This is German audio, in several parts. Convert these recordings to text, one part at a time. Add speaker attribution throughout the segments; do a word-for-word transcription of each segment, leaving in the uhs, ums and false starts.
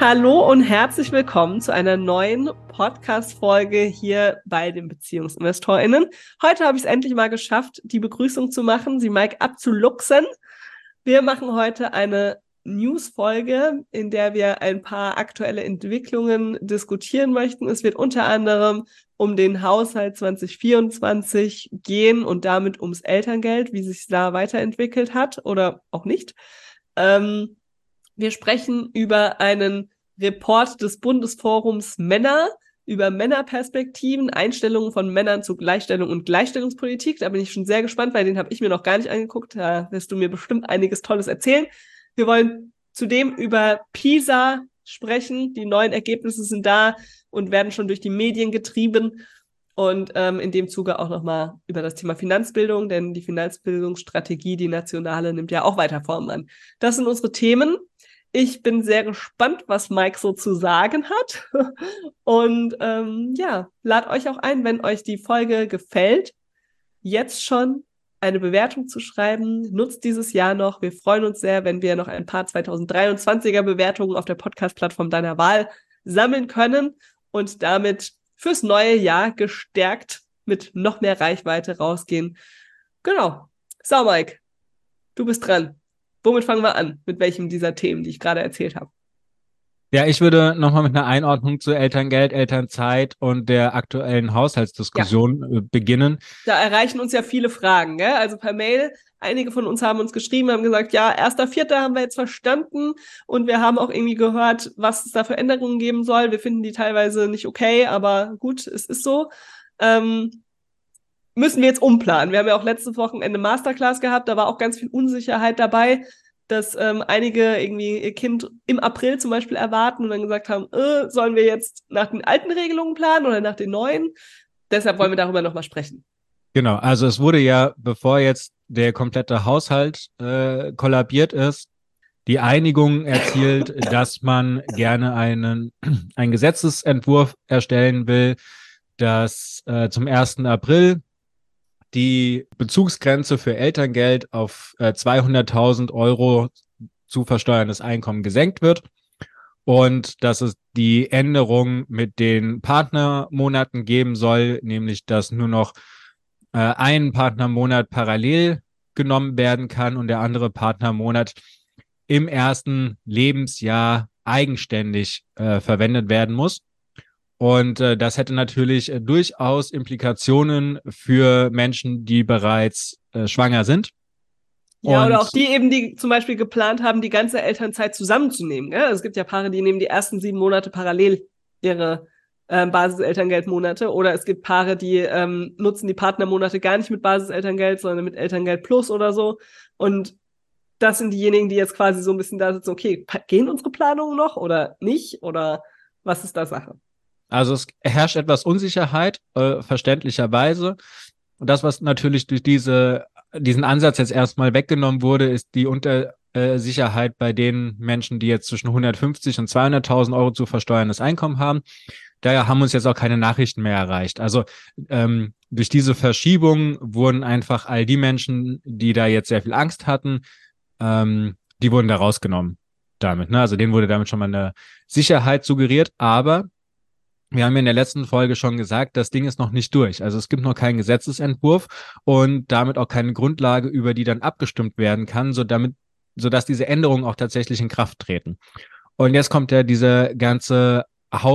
Speaker 1: Hallo und herzlich willkommen zu einer neuen Podcast-Folge hier bei den BeziehungsinvestorInnen. Heute habe ich es endlich mal geschafft, die Begrüßung zu machen, sie Mike abzuluxen. Wir machen heute eine News-Folge, in der wir ein paar aktuelle Entwicklungen diskutieren möchten. Es wird unter anderem um den Haushalt zwanzig vierundzwanzig gehen und damit ums Elterngeld, wie sich da weiterentwickelt hat oder auch nicht. Ähm, Wir sprechen über einen Report des Bundesforums Männer, über Männerperspektiven, Einstellungen von Männern zu Gleichstellung und Gleichstellungspolitik. Da bin ich schon sehr gespannt, weil den habe ich mir noch gar nicht angeguckt. Da wirst du mir bestimmt einiges Tolles erzählen. Wir wollen zudem über PISA sprechen. Die neuen Ergebnisse sind da und werden schon durch die Medien getrieben. Und ähm, in dem Zuge auch nochmal über das Thema Finanzbildung, denn die Finanzbildungsstrategie, die nationale, nimmt ja auch weiter Form an. Das sind unsere Themen. Ich bin sehr gespannt, was Mike so zu sagen hat. Und ähm, ja, lad euch auch ein, wenn euch die Folge gefällt, jetzt schon eine Bewertung zu schreiben. Nutzt dieses Jahr noch. Wir freuen uns sehr, wenn wir noch ein paar zwanzig dreiundzwanziger Bewertungen auf der Podcast-Plattform deiner Wahl sammeln können und damit fürs neue Jahr gestärkt mit noch mehr Reichweite rausgehen. Genau. So, Mike, du bist dran. Womit fangen wir an? Mit welchem dieser Themen, die ich gerade erzählt habe?
Speaker 2: Ja, ich würde nochmal mit einer Einordnung zu Elterngeld, Elternzeit und der aktuellen Haushaltsdiskussion ja. beginnen.
Speaker 1: Da erreichen uns ja viele Fragen, gell? Also per Mail. Einige von uns haben uns geschrieben, haben gesagt, ja, erster Vierter haben wir jetzt verstanden und wir haben auch irgendwie gehört, was es da für Änderungen geben soll. Wir finden die teilweise nicht okay, aber gut, es ist so. Ähm, müssen wir jetzt umplanen. Wir haben ja auch letztes Wochenende Masterclass gehabt, da war auch ganz viel Unsicherheit dabei, dass ähm, einige irgendwie ihr Kind im April zum Beispiel erwarten und dann gesagt haben, äh, sollen wir jetzt nach den alten Regelungen planen oder nach den neuen? Deshalb wollen wir darüber nochmal sprechen.
Speaker 2: Genau, also es wurde ja, bevor jetzt der komplette Haushalt äh, kollabiert ist, die Einigung erzielt, dass man gerne einen, einen Gesetzesentwurf erstellen will, dass äh, zum ersten April die Bezugsgrenze für Elterngeld auf äh, zweihunderttausend Euro zu versteuerndes Einkommen gesenkt wird und dass es die Änderung mit den Partnermonaten geben soll, nämlich dass nur noch äh, ein Partnermonat parallel genommen werden kann und der andere Partnermonat im ersten Lebensjahr eigenständig äh, verwendet werden muss. Und äh, das hätte natürlich äh, durchaus Implikationen für Menschen, die bereits äh, schwanger sind.
Speaker 1: Ja,
Speaker 2: und
Speaker 1: oder auch die eben, die zum Beispiel geplant haben, die ganze Elternzeit zusammenzunehmen. Gell? Also es gibt ja Paare, die nehmen die ersten sieben Monate parallel ihre äh, Basiselterngeld-Monate. Oder es gibt Paare, die ähm, nutzen die Partnermonate gar nicht mit Basiselterngeld, sondern mit Elterngeld Plus oder so. Und das sind diejenigen, die jetzt quasi so ein bisschen da sitzen, okay, gehen unsere Planungen noch oder nicht? Oder was ist da Sache?
Speaker 2: Also es herrscht etwas Unsicherheit, äh, verständlicherweise. Und das, was natürlich durch diese, diesen Ansatz jetzt erstmal weggenommen wurde, ist die Untersicherheit bei den Menschen, die jetzt zwischen hundertfünfzig und zweihunderttausend Euro zu versteuerndes Einkommen haben. Daher haben uns jetzt auch keine Nachrichten mehr erreicht. Also ähm, durch diese Verschiebung wurden einfach all die Menschen, die da jetzt sehr viel Angst hatten, ähm, die wurden da rausgenommen damit. Ne? Also denen wurde damit schon mal eine Sicherheit suggeriert, aber wir haben ja in der letzten Folge schon gesagt, das Ding ist noch nicht durch. Also es gibt noch keinen Gesetzesentwurf und damit auch keine Grundlage, über die dann abgestimmt werden kann, so damit, sodass diese Änderungen auch tatsächlich in Kraft treten. Und jetzt kommt ja diese ganze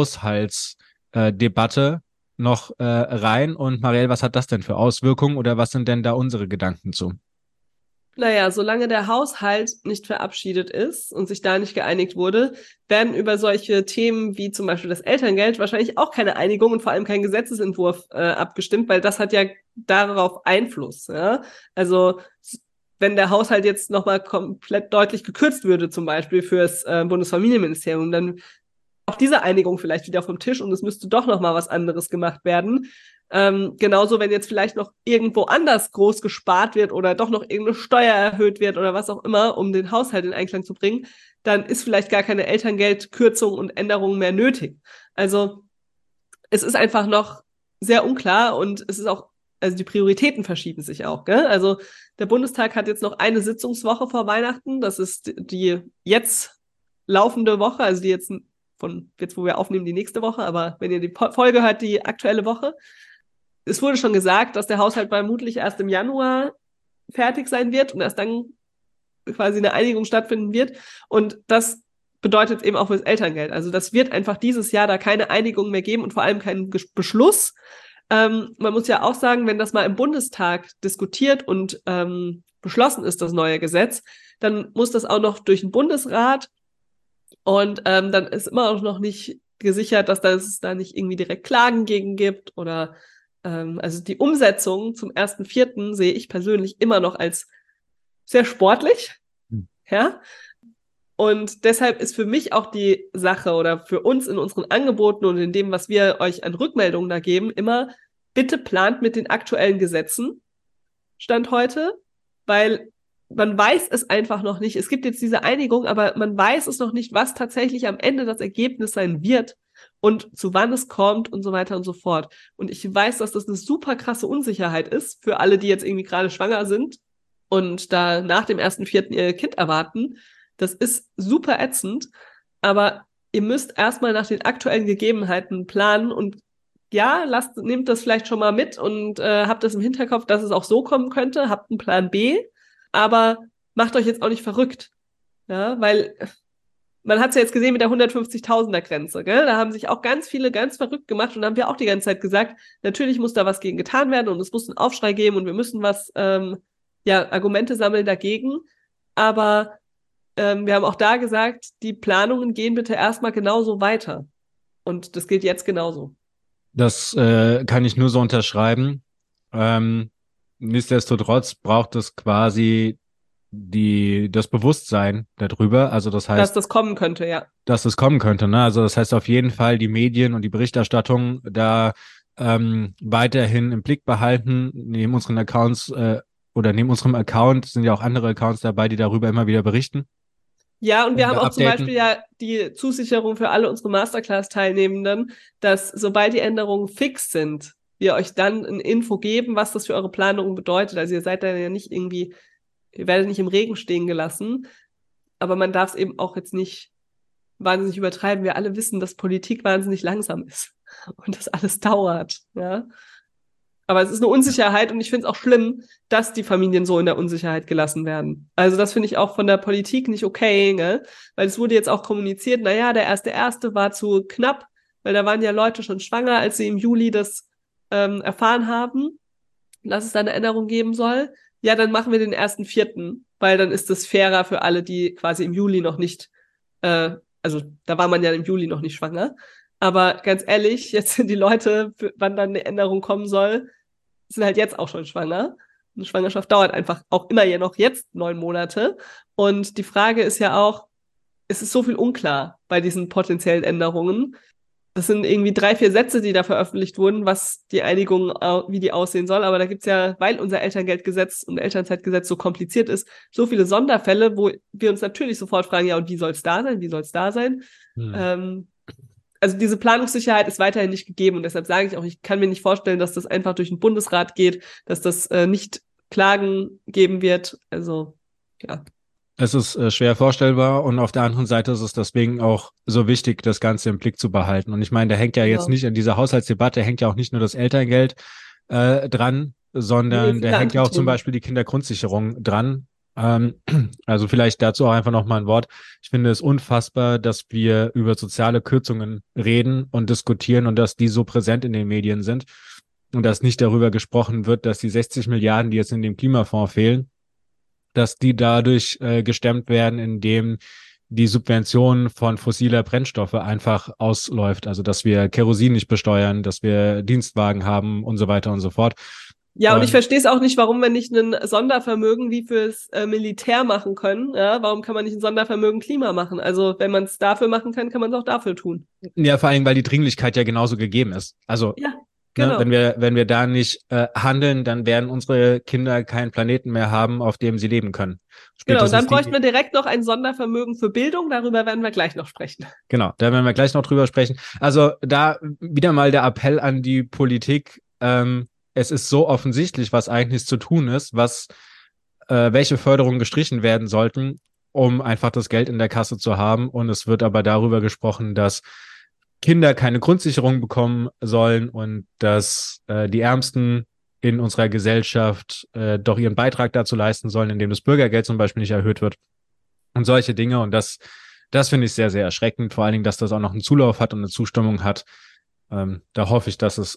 Speaker 2: Haushaltsdebatte äh, noch äh, rein. Und Marielle, was hat das denn für Auswirkungen oder was sind denn da unsere Gedanken zu?
Speaker 1: Naja, solange der Haushalt nicht verabschiedet ist und sich da nicht geeinigt wurde, werden über solche Themen wie zum Beispiel das Elterngeld wahrscheinlich auch keine Einigung und vor allem kein Gesetzesentwurf äh, abgestimmt, weil das hat ja darauf Einfluss. Ja? Also wenn der Haushalt jetzt nochmal komplett deutlich gekürzt würde, zum Beispiel fürs äh, Bundesfamilienministerium, dann auch diese Einigung vielleicht wieder vom Tisch und es müsste doch nochmal was anderes gemacht werden. Ähm, genauso, wenn jetzt vielleicht noch irgendwo anders groß gespart wird oder doch noch irgendeine Steuer erhöht wird oder was auch immer, um den Haushalt in Einklang zu bringen, dann ist vielleicht gar keine Elterngeldkürzung und Änderung mehr nötig. Also es ist einfach noch sehr unklar und es ist auch, also die Prioritäten verschieben sich auch. Gell? Also der Bundestag hat jetzt noch eine Sitzungswoche vor Weihnachten. Das ist die jetzt laufende Woche, also die jetzt von jetzt, wo wir aufnehmen, die nächste Woche, aber wenn ihr die Folge hört, die aktuelle Woche. Es wurde schon gesagt, dass der Haushalt vermutlich erst im Januar fertig sein wird und erst dann quasi eine Einigung stattfinden wird. Und das bedeutet eben auch fürs Elterngeld. Also das wird einfach dieses Jahr da keine Einigung mehr geben und vor allem keinen Beschluss. Ähm, man muss ja auch sagen, wenn das mal im Bundestag diskutiert und ähm, beschlossen ist, das neue Gesetz, dann muss das auch noch durch den Bundesrat und ähm, dann ist immer auch noch nicht gesichert, dass es da nicht irgendwie direkt Klagen gegen gibt oder ähm, also die Umsetzung zum ersten Vierten sehe ich persönlich immer noch als sehr sportlich, hm. ja, und deshalb ist für mich auch die Sache oder für uns in unseren Angeboten und in dem, was wir euch an Rückmeldungen da geben, immer bitte plant mit den aktuellen Gesetzen, Stand heute, weil man weiß es einfach noch nicht. Es gibt jetzt diese Einigung, aber man weiß es noch nicht, was tatsächlich am Ende das Ergebnis sein wird und zu wann es kommt und so weiter und so fort. Und ich weiß, dass das eine super krasse Unsicherheit ist für alle, die jetzt irgendwie gerade schwanger sind und da nach dem ersten Vierten ihr Kind erwarten. Das ist super ätzend, aber ihr müsst erstmal nach den aktuellen Gegebenheiten planen und ja, lasst, nehmt das vielleicht schon mal mit und äh, habt das im Hinterkopf, dass es auch so kommen könnte, habt einen Plan B, aber macht euch jetzt auch nicht verrückt, ja, weil man hat es ja jetzt gesehen mit der hundertfünfzigtausender Grenze, gell? Da haben sich auch ganz viele ganz verrückt gemacht und haben wir auch die ganze Zeit gesagt, natürlich muss da was gegen getan werden und es muss einen Aufschrei geben und wir müssen was, ähm, ja, Argumente sammeln dagegen, aber ähm, wir haben auch da gesagt, die Planungen gehen bitte erstmal genauso weiter und das gilt jetzt genauso.
Speaker 2: Das äh, kann ich nur so unterschreiben. Ähm, nichtsdestotrotz braucht es quasi die das Bewusstsein darüber. Also das heißt,
Speaker 1: dass das kommen könnte, ja.
Speaker 2: Dass es kommen könnte. Ne? Also das heißt auf jeden Fall die Medien und die Berichterstattung da ähm, weiterhin im Blick behalten. Neben unseren Accounts äh, oder neben unserem Account sind ja auch andere Accounts dabei, die darüber immer wieder berichten.
Speaker 1: Ja, und wir haben auch
Speaker 2: updaten.
Speaker 1: zum Beispiel ja die Zusicherung für alle unsere Masterclass-Teilnehmenden, dass sobald die Änderungen fix sind, wir euch dann ein Info geben, was das für eure Planung bedeutet. Also ihr seid da ja nicht irgendwie, ihr werdet nicht im Regen stehen gelassen, aber man darf es eben auch jetzt nicht wahnsinnig übertreiben. Wir alle wissen, dass Politik wahnsinnig langsam ist und das alles dauert, ja. Aber es ist eine Unsicherheit und ich finde es auch schlimm, dass die Familien so in der Unsicherheit gelassen werden. Also das finde ich auch von der Politik nicht okay, ne? Weil es wurde jetzt auch kommuniziert, naja, der erste Erste war zu knapp, weil da waren ja Leute schon schwanger, als sie im Juli das ähm, erfahren haben, dass es da eine Änderung geben soll. Ja, dann machen wir den ersten Vierten, weil dann ist es fairer für alle, die quasi im Juli noch nicht, äh, also da war man ja im Juli noch nicht schwanger. Aber ganz ehrlich, jetzt sind die Leute, wann dann eine Änderung kommen soll, sind halt jetzt auch schon schwanger. Eine Schwangerschaft dauert einfach auch immer ja noch jetzt neun Monate. Und die Frage ist ja auch, es ist so viel unklar bei diesen potenziellen Änderungen. Das sind irgendwie drei, vier Sätze, die da veröffentlicht wurden, was die Einigung, wie die aussehen soll. Aber da gibt's ja, weil unser Elterngeldgesetz und Elternzeitgesetz so kompliziert ist, so viele Sonderfälle, wo wir uns natürlich sofort fragen, ja, und wie soll's da sein? Wie soll's da sein? Hm. Ähm, Also diese Planungssicherheit ist weiterhin nicht gegeben und deshalb sage ich auch, ich kann mir nicht vorstellen, dass das einfach durch den Bundesrat geht, dass das äh, nicht Klagen geben wird. Also, ja.
Speaker 2: Es ist äh, schwer vorstellbar und auf der anderen Seite ist es deswegen auch so wichtig, das Ganze im Blick zu behalten. Und ich meine, da hängt ja genau. jetzt nicht in dieser Haushaltsdebatte, hängt ja auch nicht nur das Elterngeld äh, dran, sondern nee, da hängt ja auch zum Beispiel die Kindergrundsicherung dran. Also vielleicht dazu auch einfach nochmal ein Wort. Ich finde es unfassbar, dass wir über soziale Kürzungen reden und diskutieren und dass die so präsent in den Medien sind und dass nicht darüber gesprochen wird, dass die sechzig Milliarden, die jetzt in dem Klimafonds fehlen, dass die dadurch äh, gestemmt werden, indem die Subvention von fossiler Brennstoffe einfach ausläuft. Also dass wir Kerosin nicht besteuern, dass wir Dienstwagen haben und so weiter und so fort.
Speaker 1: Ja, und ich verstehe es auch nicht, warum wir nicht ein Sondervermögen wie fürs äh, Militär machen können. Ja, warum kann man nicht ein Sondervermögen Klima machen? Also wenn man es dafür machen kann, kann man es auch dafür tun.
Speaker 2: Ja, vor allem, weil die Dringlichkeit ja genauso gegeben ist. Also
Speaker 1: ja, genau.
Speaker 2: ne, wenn wir wenn wir da nicht äh, handeln, dann werden unsere Kinder keinen Planeten mehr haben, auf dem sie leben können.
Speaker 1: Spätestens genau, und dann bräuchten wir direkt noch ein Sondervermögen für Bildung. Darüber werden wir gleich noch sprechen.
Speaker 2: Genau, da werden wir gleich noch drüber sprechen. Also da wieder mal der Appell an die Politik, ähm, es ist so offensichtlich, was eigentlich zu tun ist, was äh, welche Förderungen gestrichen werden sollten. um einfach das Geld in der Kasse zu haben. Und es wird aber darüber gesprochen, dass Kinder keine Grundsicherung bekommen sollen und dass äh, die Ärmsten in unserer Gesellschaft äh, doch ihren Beitrag dazu leisten sollen, indem das Bürgergeld zum Beispiel nicht erhöht wird und solche Dinge. Und das, das finde ich sehr, sehr erschreckend. Vor allen Dingen, dass das auch noch einen Zulauf hat und eine Zustimmung hat. Ähm, da hoffe ich, dass es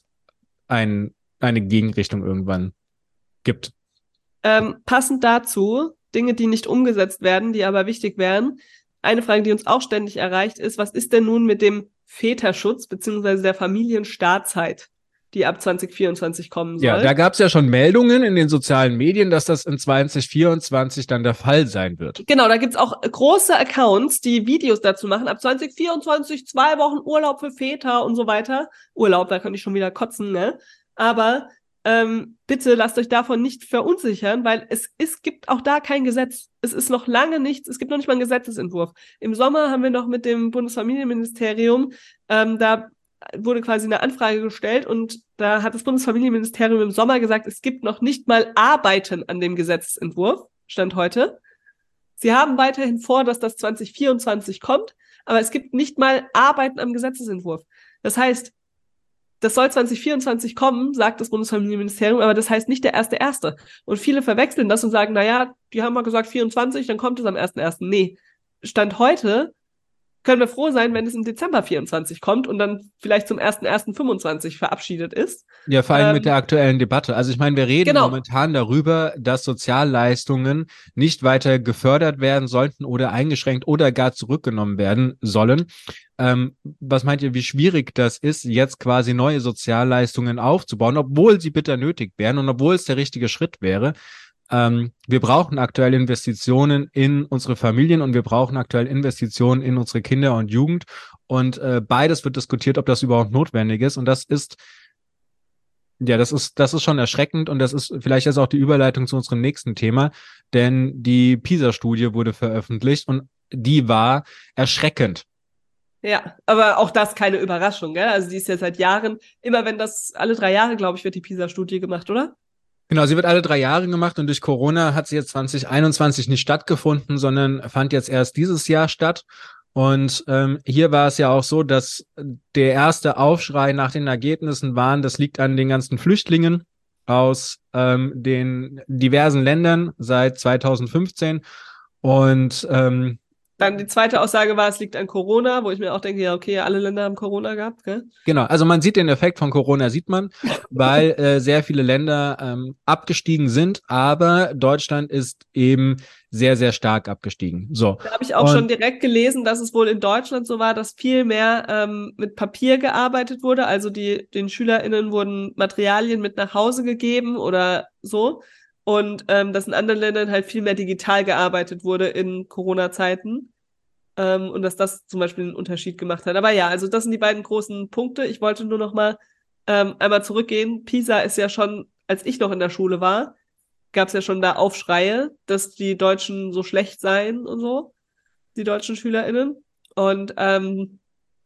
Speaker 2: ein, eine Gegenrichtung irgendwann gibt.
Speaker 1: Ähm, passend dazu, Dinge, die nicht umgesetzt werden, die aber wichtig wären. Eine Frage, die uns auch ständig erreicht, ist, was ist denn nun mit dem Väterschutz beziehungsweise der Familienstartzeit, die ab zwanzig vierundzwanzig kommen soll?
Speaker 2: Ja, da gab es ja schon Meldungen in den sozialen Medien, dass das in zwanzig vierundzwanzig dann der Fall sein wird.
Speaker 1: Genau, da gibt's auch große Accounts, die Videos dazu machen. Ab zwanzig vierundzwanzig zwei Wochen Urlaub für Väter und so weiter. Urlaub, da könnte ich schon wieder kotzen, ne? Aber ähm, bitte lasst euch davon nicht verunsichern, weil es, es gibt auch da kein Gesetz. Es ist noch lange nichts, es gibt noch nicht mal einen Gesetzesentwurf. Im Sommer haben wir noch mit dem Bundesfamilienministerium, ähm, da wurde quasi eine Anfrage gestellt und da hat das Bundesfamilienministerium im Sommer gesagt, es gibt noch nicht mal Arbeiten an dem Gesetzesentwurf, Stand heute. Sie haben weiterhin vor, dass das zwanzig vierundzwanzig kommt, aber es gibt nicht mal Arbeiten am Gesetzesentwurf. Das heißt, das soll zwanzig vierundzwanzig kommen, sagt das Bundesfamilienministerium, aber das heißt nicht der erste Erste. Und viele verwechseln das und sagen, naja, die haben mal gesagt vierundzwanzig, dann kommt es am ersten Ersten. Nee, Stand heute können wir froh sein, wenn es im Dezember vierundzwanzig kommt und dann vielleicht zum ersten Ersten fünfundzwanzig verabschiedet ist.
Speaker 2: Ja, vor allem
Speaker 1: Ähm,
Speaker 2: mit der aktuellen Debatte. Also ich meine, wir reden
Speaker 1: genau.
Speaker 2: momentan darüber, dass Sozialleistungen nicht weiter gefördert werden sollten oder eingeschränkt oder gar zurückgenommen werden sollen. Ähm, was meint ihr, wie schwierig das ist, jetzt quasi neue Sozialleistungen aufzubauen, obwohl sie bitter nötig wären und obwohl es der richtige Schritt wäre? Ähm, wir brauchen aktuell Investitionen in unsere Familien und wir brauchen aktuell Investitionen in unsere Kinder und Jugend. Und äh, beides wird diskutiert, ob das überhaupt notwendig ist. Und das ist, ja, das ist, das ist schon erschreckend. Und das ist vielleicht jetzt auch die Überleitung zu unserem nächsten Thema. Denn die PISA-Studie wurde veröffentlicht und die war erschreckend.
Speaker 1: Ja, aber auch das keine Überraschung, gell? Also die ist ja seit Jahren, immer wenn das, alle drei Jahre, glaube ich, wird die PISA-Studie gemacht, oder?
Speaker 2: Genau, sie wird alle drei Jahre gemacht und durch Corona hat sie jetzt zwanzig einundzwanzig nicht stattgefunden, sondern fand jetzt erst dieses Jahr statt. Und ähm, hier war es ja auch so, dass der erste Aufschrei nach den Ergebnissen waren, das liegt an den ganzen Flüchtlingen aus ähm, den diversen Ländern seit zweitausendfünfzehn. Und ähm,
Speaker 1: Dann die zweite Aussage war, es liegt an Corona, wo ich mir auch denke, ja, okay, alle Länder haben Corona gehabt, gell?
Speaker 2: Genau, also man sieht den Effekt von Corona, sieht man, weil äh, sehr viele Länder ähm, abgestiegen sind, aber Deutschland ist eben sehr, sehr stark abgestiegen. So.
Speaker 1: Da habe ich auch
Speaker 2: Und
Speaker 1: schon direkt gelesen, dass es wohl in Deutschland so war, dass viel mehr ähm, mit Papier gearbeitet wurde. Also die, den SchülerInnen wurden Materialien mit nach Hause gegeben oder so. Und ähm, dass in anderen Ländern halt viel mehr digital gearbeitet wurde in Corona-Zeiten. Ähm, und dass das zum Beispiel einen Unterschied gemacht hat. Aber ja, also das sind die beiden großen Punkte. Ich wollte nur noch mal ähm, einmal zurückgehen. PISA ist ja schon, als ich noch in der Schule war, gab es ja schon da Aufschreie, dass die Deutschen so schlecht seien und so, die deutschen SchülerInnen. Und ähm,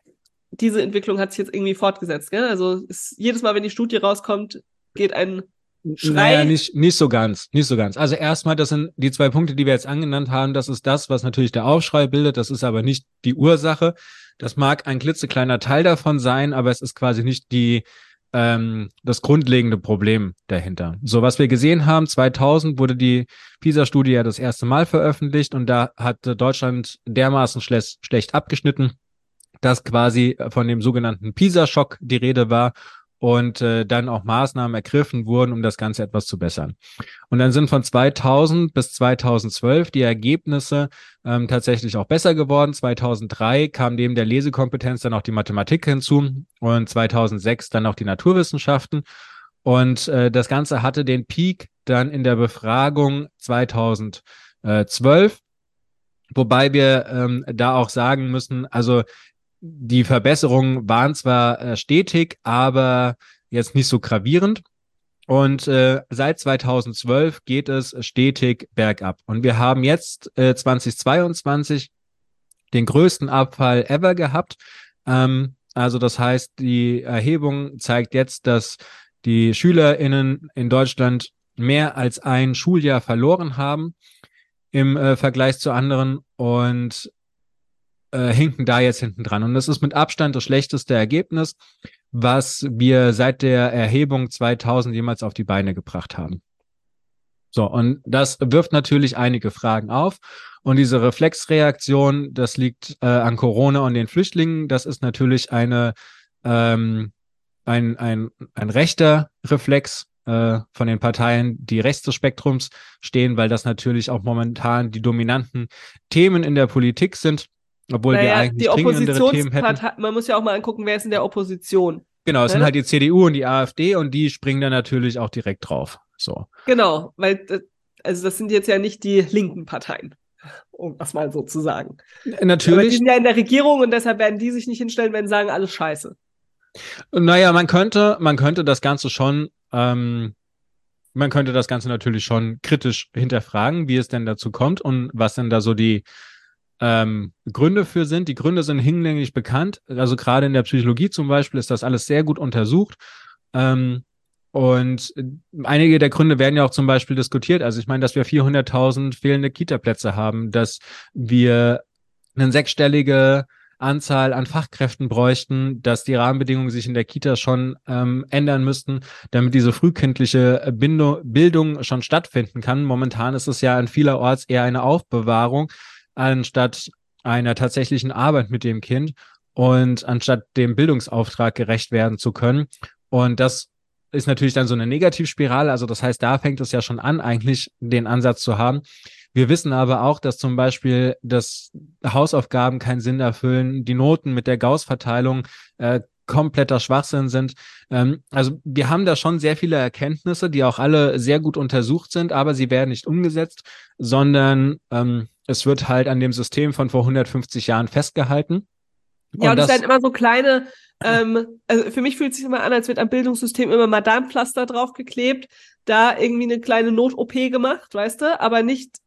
Speaker 1: diese Entwicklung hat sich jetzt irgendwie fortgesetzt. Gell? Also ist, jedes Mal, wenn die Studie rauskommt, geht ein
Speaker 2: naja,
Speaker 1: Schrei.
Speaker 2: nicht, nicht so ganz, nicht so ganz. Also erstmal, das sind die zwei Punkte, die wir jetzt angenannt haben. Das ist das, was natürlich der Aufschrei bildet. Das ist aber nicht die Ursache. Das mag ein klitzekleiner Teil davon sein, aber es ist quasi nicht die, ähm, das grundlegende Problem dahinter. So, was wir gesehen haben, zweitausend wurde die PISA-Studie ja das erste Mal veröffentlicht und da hat Deutschland dermaßen schle- schlecht abgeschnitten, dass quasi von dem sogenannten PISA-Schock die Rede war und äh, dann auch Maßnahmen ergriffen wurden, um das Ganze etwas zu bessern. Und dann sind von zweitausend bis zweitausendzwölf die Ergebnisse ähm, tatsächlich auch besser geworden. zweitausenddrei kam neben der Lesekompetenz dann auch die Mathematik hinzu und zweitausendsechs dann auch die Naturwissenschaften. Und äh, das Ganze hatte den Peak dann in der Befragung zweitausendzwölf, wobei wir ähm, da auch sagen müssen, also die Verbesserungen waren zwar äh, stetig, aber jetzt nicht so gravierend. Und äh, seit zweitausendzwölf geht es stetig bergab. Und wir haben jetzt äh, zweitausendzweiundzwanzig den größten Abfall ever gehabt. Ähm, also das heißt, die Erhebung zeigt jetzt, dass die SchülerInnen in Deutschland mehr als ein Schuljahr verloren haben. im äh, Vergleich zu anderen und äh, hinken da jetzt hinten dran. Und das ist mit Abstand das schlechteste Ergebnis, was wir seit der Erhebung zweitausend jemals auf die Beine gebracht haben. So, und das wirft natürlich einige Fragen auf. Und diese Reflexreaktion, das liegt äh, an Corona und den Flüchtlingen. Das ist natürlich eine, ähm, ein, ein, ein rechter Reflex äh, von den Parteien, die rechts des Spektrums stehen, weil das natürlich auch momentan die dominanten Themen in der Politik sind, obwohl wir
Speaker 1: Naja,
Speaker 2: eigentlich
Speaker 1: die
Speaker 2: dringendere Themen hätten.
Speaker 1: Oppositionspartei, man muss ja auch mal angucken, wer ist in der Opposition.
Speaker 2: Genau, es sind
Speaker 1: Ne?
Speaker 2: halt die C D U und die AfD und die springen dann natürlich auch direkt drauf. So.
Speaker 1: Genau, weil äh, also das sind jetzt ja nicht die linken Parteien, um das mal so zu sagen. Aber die
Speaker 2: Natürlich,
Speaker 1: sind ja in der Regierung und deshalb werden die sich nicht hinstellen, wenn sie sagen, alles scheiße.
Speaker 2: naja, man könnte, man könnte das Ganze schon, ähm, man könnte das Ganze natürlich schon kritisch hinterfragen, wie es denn dazu kommt und was denn da so die ähm, Gründe für sind. Die Gründe sind hinlänglich bekannt. Also gerade in der Psychologie zum Beispiel ist das alles sehr gut untersucht. Ähm, und einige der Gründe werden ja auch zum Beispiel diskutiert. Also ich meine, dass wir vierhunderttausend fehlende Kita-Plätze haben, dass wir eine sechsstellige Anzahl an Fachkräften bräuchten, dass die Rahmenbedingungen sich in der Kita schon ähm, ändern müssten, damit diese frühkindliche Bindung, Bildung schon stattfinden kann. Momentan ist es ja an vielerorts eher eine Aufbewahrung, anstatt einer tatsächlichen Arbeit mit dem Kind und anstatt dem Bildungsauftrag gerecht werden zu können. Und das ist natürlich dann so eine Negativspirale. Also das heißt, da fängt es ja schon an, eigentlich den Ansatz zu haben. Wir wissen aber auch, dass zum Beispiel das Hausaufgaben keinen Sinn erfüllen, die Noten mit der Gauss-Verteilung äh, kompletter Schwachsinn sind. Ähm, also wir haben da schon sehr viele Erkenntnisse, die auch alle sehr gut untersucht sind, aber sie werden nicht umgesetzt, sondern ähm, es wird halt an dem System von vor hundertfünfzig Jahren festgehalten.
Speaker 1: Ja, und,
Speaker 2: und
Speaker 1: es
Speaker 2: das
Speaker 1: werden immer so kleine, ähm, also für mich fühlt es sich immer an, als wird am Bildungssystem immer Madame-Pflaster draufgeklebt, da irgendwie eine kleine Not-O P gemacht, weißt du, aber nicht,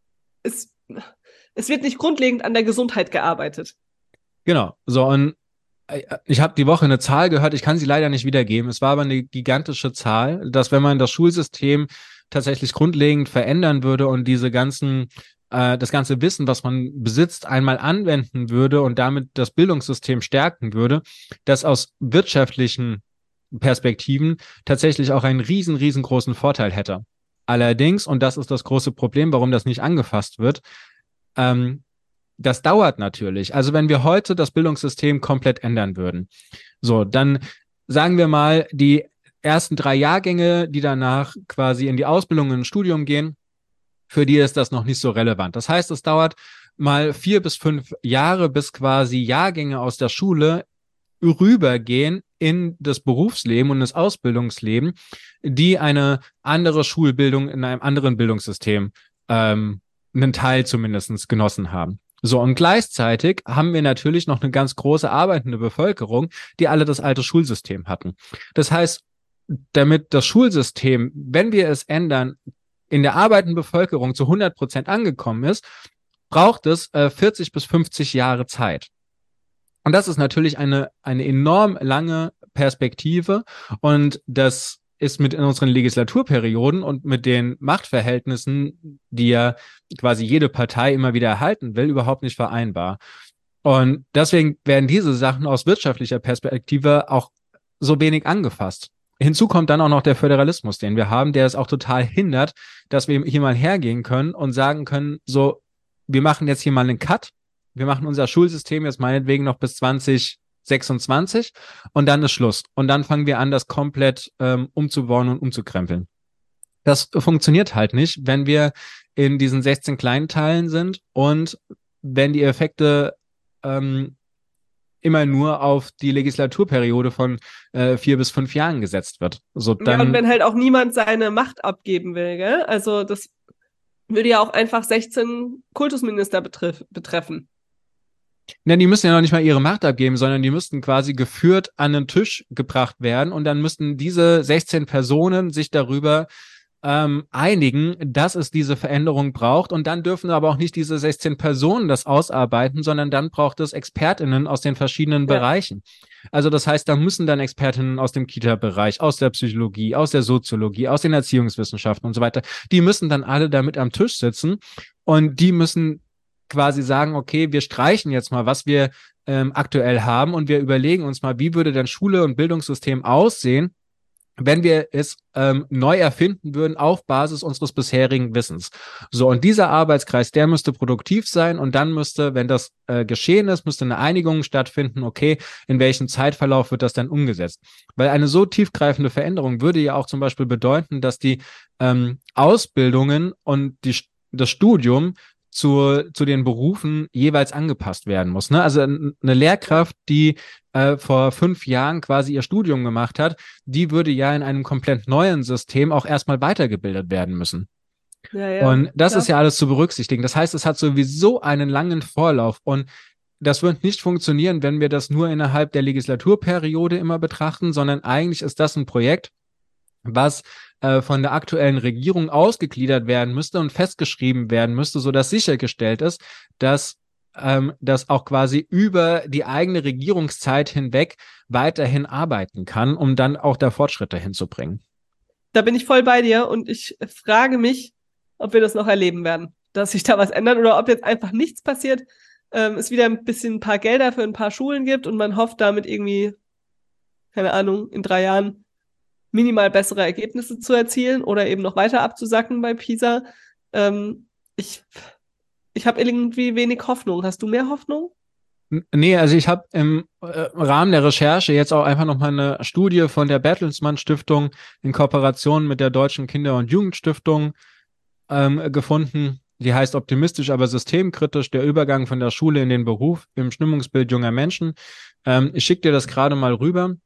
Speaker 1: es, es wird nicht grundlegend an der Gesundheit gearbeitet.
Speaker 2: Genau, so und ich habe die Woche eine Zahl gehört, ich kann sie leider nicht wiedergeben. Es war aber eine gigantische Zahl, dass wenn man das Schulsystem tatsächlich grundlegend verändern würde und diese ganzen, äh, das ganze Wissen, was man besitzt, einmal anwenden würde und damit das Bildungssystem stärken würde, dass aus wirtschaftlichen Perspektiven tatsächlich auch einen riesen, riesengroßen Vorteil hätte. Allerdings, und das ist das große Problem, warum das nicht angefasst wird, ähm, das dauert natürlich. Also wenn wir heute das Bildungssystem komplett ändern würden, so, dann sagen wir mal, die ersten drei Jahrgänge, die danach quasi in die Ausbildung und Studium gehen, für die ist das noch nicht so relevant. Das heißt, es dauert mal vier bis fünf Jahre, bis quasi Jahrgänge aus der Schule rübergehen in das Berufsleben und das Ausbildungsleben, die eine andere Schulbildung in einem anderen Bildungssystem ähm, einen Teil zumindest genossen haben. So, und gleichzeitig haben wir natürlich noch eine ganz große arbeitende Bevölkerung, die alle das alte Schulsystem hatten. Das heißt, damit das Schulsystem, wenn wir es ändern, in der arbeitenden Bevölkerung zu hundert Prozent angekommen ist, braucht es äh, vierzig bis fünfzig Jahre Zeit. Und das ist natürlich eine, eine enorm lange Perspektive und das ist mit in unseren Legislaturperioden und mit den Machtverhältnissen, die ja quasi jede Partei immer wieder erhalten will, überhaupt nicht vereinbar. Und deswegen werden diese Sachen aus wirtschaftlicher Perspektive auch so wenig angefasst. Hinzu kommt dann auch noch der Föderalismus, den wir haben, der es auch total hindert, dass wir hier mal hergehen können und sagen können, so, wir machen jetzt hier mal einen Cut, wir machen unser Schulsystem jetzt meinetwegen noch bis zwanzig sechsundzwanzig und dann ist Schluss. Und dann fangen wir an, das komplett ähm, umzubauen und umzukrempeln. Das funktioniert halt nicht, wenn wir in diesen sechzehn kleinen Teilen sind und wenn die Effekte ähm, immer nur auf die Legislaturperiode von äh, vier bis fünf Jahren gesetzt wird. So, dann,
Speaker 1: ja, und wenn halt auch niemand seine Macht abgeben will, gell? Also das würde ja auch einfach sechzehn Kultusminister betrif- betreffen.
Speaker 2: Na, die müssen ja noch nicht mal ihre Macht abgeben, sondern die müssten quasi geführt an den Tisch gebracht werden und dann müssten diese sechzehn Personen sich darüber ähm, einigen, dass es diese Veränderung braucht und dann dürfen aber auch nicht diese sechzehn Personen das ausarbeiten, sondern dann braucht es ExpertInnen aus den verschiedenen
Speaker 1: Ja.
Speaker 2: Bereichen. Also das heißt, da müssen dann ExpertInnen aus dem Kita-Bereich, aus der Psychologie, aus der Soziologie, aus den Erziehungswissenschaften und so weiter, die müssen dann alle damit am Tisch sitzen Und die müssen quasi sagen, okay, wir streichen jetzt mal, was wir ähm, aktuell haben und wir überlegen uns mal, wie würde denn Schule und Bildungssystem aussehen, wenn wir es ähm, neu erfinden würden auf Basis unseres bisherigen Wissens. So, und dieser Arbeitskreis, der müsste produktiv sein und dann müsste, wenn das äh, geschehen ist, müsste eine Einigung stattfinden, okay, in welchem Zeitverlauf wird das dann umgesetzt? Weil eine so tiefgreifende Veränderung würde ja auch zum Beispiel bedeuten, dass die ähm, Ausbildungen und die, das Studium zu, zu den Berufen jeweils angepasst werden muss. Ne? Also eine Lehrkraft, die äh, vor fünf Jahren quasi ihr Studium gemacht hat, die würde ja in einem komplett neuen System auch erstmal weitergebildet werden müssen.
Speaker 1: Ja, ja,
Speaker 2: und das
Speaker 1: klar.
Speaker 2: ist ja alles zu berücksichtigen. Das heißt, es hat sowieso einen langen Vorlauf und das wird nicht funktionieren, wenn wir das nur innerhalb der Legislaturperiode immer betrachten, sondern eigentlich ist das ein Projekt, was äh, von der aktuellen Regierung ausgegliedert werden müsste und festgeschrieben werden müsste, sodass sichergestellt ist, dass ähm, das auch quasi über die eigene Regierungszeit hinweg weiterhin arbeiten kann, um dann auch da Fortschritte hinzubringen.
Speaker 1: Da bin ich voll bei dir und ich frage mich, ob wir das noch erleben werden, dass sich da was ändert oder ob jetzt einfach nichts passiert, ähm, es wieder ein bisschen ein paar Gelder für ein paar Schulen gibt und man hofft damit irgendwie, keine Ahnung, in drei Jahren minimal bessere Ergebnisse zu erzielen oder eben noch weiter abzusacken bei PISA. Ähm, ich ich habe irgendwie wenig Hoffnung. Hast du mehr Hoffnung?
Speaker 2: Nee, also ich habe im äh, Rahmen der Recherche jetzt auch einfach nochmal eine Studie von der Bertelsmann Stiftung in Kooperation mit der Deutschen Kinder- und Jugendstiftung ähm, gefunden. Die heißt optimistisch, aber systemkritisch, der Übergang von der Schule in den Beruf im Stimmungsbild junger Menschen. Ähm, ich schicke dir das gerade mal rüber.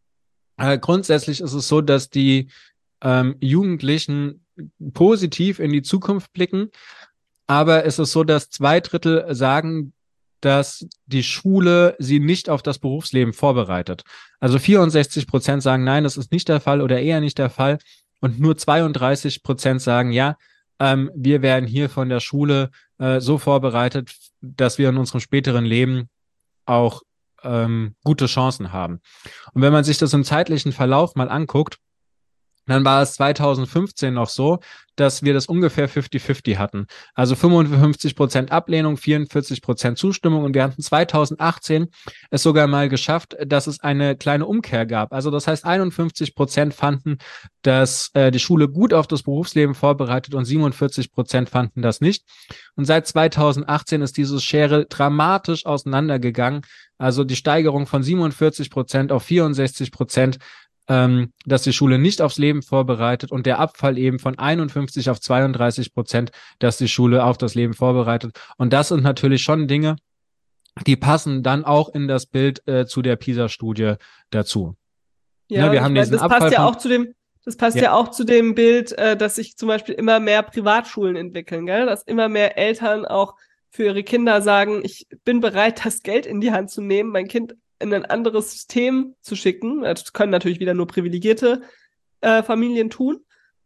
Speaker 2: Äh, grundsätzlich ist es so, dass die ähm, Jugendlichen positiv in die Zukunft blicken, aber es ist so, dass zwei Drittel sagen, dass die Schule sie nicht auf das Berufsleben vorbereitet. Also vierundsechzig Prozent sagen, nein, das ist nicht der Fall oder eher nicht der Fall. Und nur zweiunddreißig Prozent sagen, ja, ähm, wir werden hier von der Schule äh, so vorbereitet, dass wir in unserem späteren Leben auch ähm, gute Chancen haben. Und wenn man sich das im zeitlichen Verlauf mal anguckt, dann war es zweitausendfünfzehn noch so, dass wir das ungefähr fünfzig fünfzig hatten. Also fünfundfünfzig Prozent Ablehnung, vierundvierzig Prozent Zustimmung. Und wir hatten zweitausendachtzehn es sogar mal geschafft, dass es eine kleine Umkehr gab. Also das heißt, einundfünfzig Prozent fanden, dass äh, die Schule gut auf das Berufsleben vorbereitet und siebenundvierzig Prozent fanden das nicht. Und seit zweitausendachtzehn ist diese Schere dramatisch auseinandergegangen. Also die Steigerung von siebenundvierzig Prozent auf vierundsechzig Prozent, Ähm, dass die Schule nicht aufs Leben vorbereitet und der Abfall eben von einundfünfzig auf zweiunddreißig Prozent, dass die Schule auf das Leben vorbereitet. Und das sind natürlich schon Dinge, die passen dann auch in das Bild äh, zu der PISA-Studie dazu.
Speaker 1: Ja,
Speaker 2: Ne, wir
Speaker 1: und ich
Speaker 2: haben
Speaker 1: meine,
Speaker 2: diesen
Speaker 1: das passt
Speaker 2: Abfall
Speaker 1: ja
Speaker 2: von,
Speaker 1: auch zu dem, das passt
Speaker 2: ja,
Speaker 1: ja auch zu dem Bild, äh, dass sich zum Beispiel immer mehr Privatschulen entwickeln, gell? Dass immer mehr Eltern auch für ihre Kinder sagen, ich bin bereit, das Geld in die Hand zu nehmen, mein Kind in ein anderes System zu schicken. Das können natürlich wieder nur privilegierte äh, Familien tun.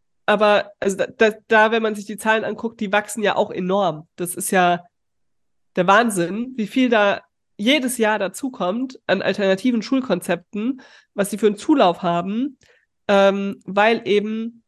Speaker 1: Aber also da, da, da, wenn man sich die Zahlen anguckt, die wachsen ja auch enorm. Das ist ja der Wahnsinn, wie viel da jedes Jahr dazukommt an alternativen Schulkonzepten, was sie für einen Zulauf haben, ähm, weil eben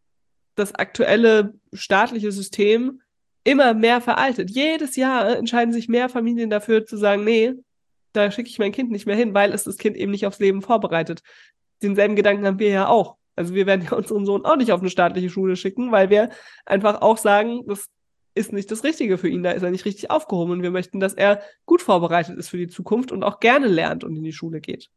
Speaker 1: das aktuelle staatliche System immer mehr veraltet. Jedes Jahr entscheiden sich mehr Familien dafür zu sagen, nee, da schicke ich mein Kind nicht mehr hin, weil es das Kind eben nicht aufs Leben vorbereitet. Denselben Gedanken haben wir ja auch. Also wir werden ja unseren Sohn auch nicht auf eine staatliche Schule schicken, weil wir einfach auch sagen, das ist nicht das Richtige für ihn, da ist er nicht richtig aufgehoben und wir möchten, dass er gut vorbereitet ist für die Zukunft und auch gerne lernt und in die Schule geht.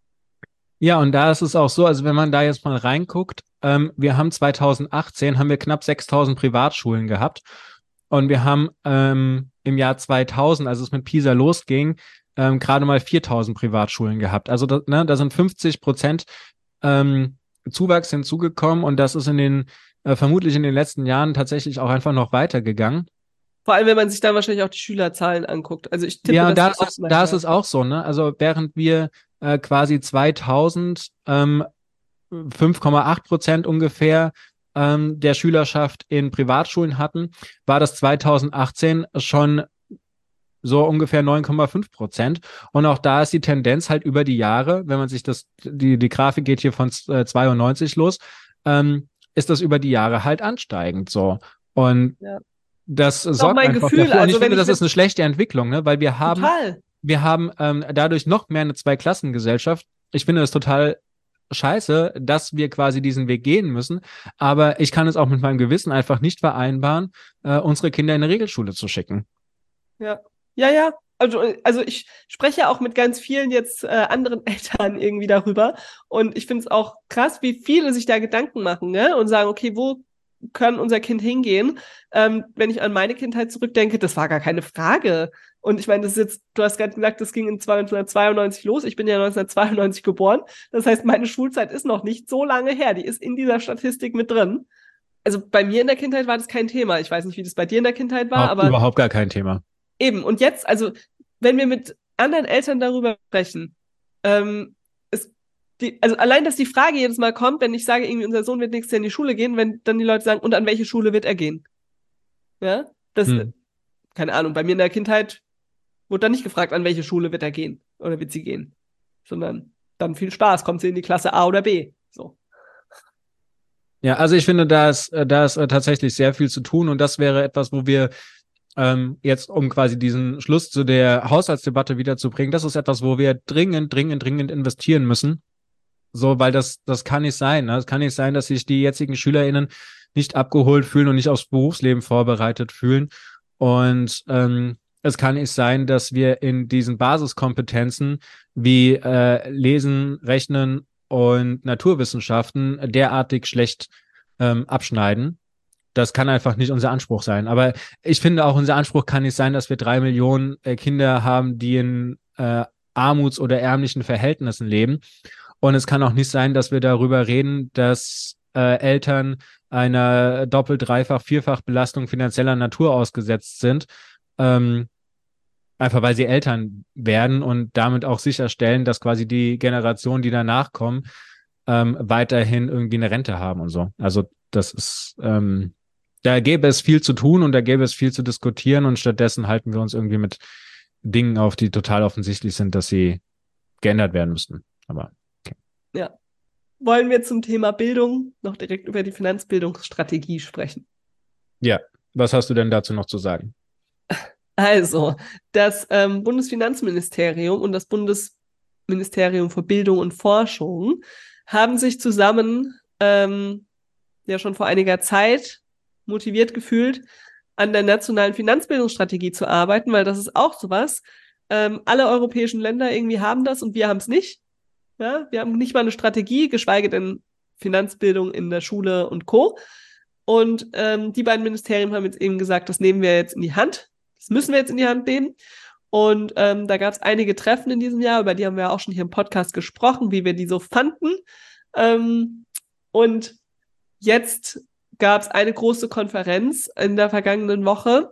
Speaker 2: ja, und da ist es auch so, also wenn man da jetzt mal reinguckt, ähm, wir haben zweitausendachtzehn haben wir knapp sechstausend Privatschulen gehabt und wir haben ähm, im Jahr zweitausend, als es mit PISA losging, ähm, gerade mal viertausend Privatschulen gehabt. Also da, ne, da sind fünfzig Prozent ähm, Zuwachs hinzugekommen und das ist in den äh, vermutlich in den letzten Jahren tatsächlich auch einfach noch weitergegangen.
Speaker 1: Vor allem, wenn man sich dann wahrscheinlich auch die Schülerzahlen anguckt. Also ich tippe,
Speaker 2: Ja, und
Speaker 1: dass
Speaker 2: da
Speaker 1: die
Speaker 2: ist
Speaker 1: auch
Speaker 2: es,
Speaker 1: mal
Speaker 2: da ist
Speaker 1: höher
Speaker 2: es auch
Speaker 1: sind.
Speaker 2: so, ne? Also während wir äh, quasi zweitausend ähm, fünf Komma acht Prozent ungefähr ähm, der Schülerschaft in Privatschulen hatten, war das zweitausendachtzehn schon so ungefähr neun Komma fünf Prozent. Und auch da ist die Tendenz halt über die Jahre, wenn man sich das, die, die Grafik geht hier von äh, zweiundneunzig los, ähm, ist das über die Jahre halt ansteigend so. Und
Speaker 1: Ja.
Speaker 2: das
Speaker 1: Das ist auch
Speaker 2: sorgt
Speaker 1: mein
Speaker 2: einfach
Speaker 1: Gefühl.
Speaker 2: dafür. Und
Speaker 1: Also
Speaker 2: ich
Speaker 1: wenn
Speaker 2: finde,
Speaker 1: ich
Speaker 2: das ist
Speaker 1: mit,
Speaker 2: eine schlechte Entwicklung, ne? Weil wir haben,
Speaker 1: total.
Speaker 2: wir haben ähm, dadurch noch mehr eine Zweiklassengesellschaft. Ich finde das total scheiße, dass wir quasi diesen Weg gehen müssen. Aber ich kann es auch mit meinem Gewissen einfach nicht vereinbaren, äh, unsere Kinder in eine Regelschule zu schicken.
Speaker 1: Ja, ja, ja. Also, also ich spreche ja auch mit ganz vielen jetzt äh, anderen Eltern irgendwie darüber. Und ich finde es auch krass, wie viele sich da Gedanken machen, ne? Und sagen, okay, wo kann unser Kind hingehen? Ähm, wenn ich an meine Kindheit zurückdenke, das war gar keine Frage. Und ich meine, das ist jetzt, du hast gerade gesagt, das ging in neunzehnhundertzweiundneunzig los. Ich bin ja neunzehnhundertzweiundneunzig geboren. Das heißt, meine Schulzeit ist noch nicht so lange her. Die ist in dieser Statistik mit drin. Also bei mir in der Kindheit war das kein Thema. Ich weiß nicht, wie das bei dir in der Kindheit war,
Speaker 2: Auch
Speaker 1: aber
Speaker 2: überhaupt gar kein Thema.
Speaker 1: eben. Und jetzt, also wenn wir mit anderen Eltern darüber sprechen, ähm, ist die, also allein, dass die Frage jedes Mal kommt, wenn ich sage, irgendwie unser Sohn wird nächstes Jahr in die Schule gehen, wenn dann die Leute sagen, und an welche Schule wird er gehen? Ja, das,
Speaker 2: Hm.
Speaker 1: keine Ahnung, bei mir in der Kindheit wurde dann nicht gefragt, an welche Schule wird er gehen oder wird sie gehen, sondern dann viel Spaß, kommt sie in die Klasse A oder B. So.
Speaker 2: Ja, also ich finde, da ist, äh, da ist äh, tatsächlich sehr viel zu tun und das wäre etwas, wo wir ähm, jetzt, um quasi diesen Schluss zu der Haushaltsdebatte wiederzubringen, das ist etwas, wo wir dringend, dringend, dringend investieren müssen. So, weil das, das kann nicht sein. Ne? Es kann nicht sein, dass sich die jetzigen SchülerInnen nicht abgeholt fühlen und nicht aufs Berufsleben vorbereitet fühlen. Und ähm, es kann nicht sein, dass wir in diesen Basiskompetenzen wie äh, Lesen, Rechnen und Naturwissenschaften derartig schlecht ähm, abschneiden. Das kann einfach nicht unser Anspruch sein. Aber ich finde auch, unser Anspruch kann nicht sein, dass wir drei Millionen äh, Kinder haben, die in äh, Armuts- oder ärmlichen Verhältnissen leben. Und es kann auch nicht sein, dass wir darüber reden, dass äh, Eltern einer doppelt-, dreifach-, vierfach Belastung finanzieller Natur ausgesetzt sind, ähm, einfach weil sie Eltern werden und damit auch sicherstellen, dass quasi die Generationen, die danach kommen, ähm, weiterhin irgendwie eine Rente haben und so. Also das ist, ähm, da gäbe es viel zu tun und da gäbe es viel zu diskutieren und stattdessen halten wir uns irgendwie mit Dingen auf, die total offensichtlich sind, dass sie geändert werden müssten. Aber okay.
Speaker 1: Ja. Wollen wir zum Thema Bildung noch direkt über die Finanzbildungsstrategie sprechen?
Speaker 2: Ja, was hast du denn dazu noch zu sagen?
Speaker 1: Also, das ähm, Bundesfinanzministerium und das Bundesministerium für Bildung und Forschung haben sich zusammen ähm, ja schon vor einiger Zeit motiviert gefühlt, an der nationalen Finanzbildungsstrategie zu arbeiten, weil das ist auch sowas. Ähm, alle europäischen Länder irgendwie haben das und wir haben es nicht. Ja, wir haben nicht mal eine Strategie, geschweige denn Finanzbildung in der Schule und Co. Und ähm, die beiden Ministerien haben jetzt eben gesagt, das nehmen wir jetzt in die Hand. Das müssen wir jetzt in die Hand nehmen. Und ähm, da gab es einige Treffen in diesem Jahr, über die haben wir auch schon hier im Podcast gesprochen, wie wir die so fanden. Ähm, und jetzt gab es eine große Konferenz in der vergangenen Woche,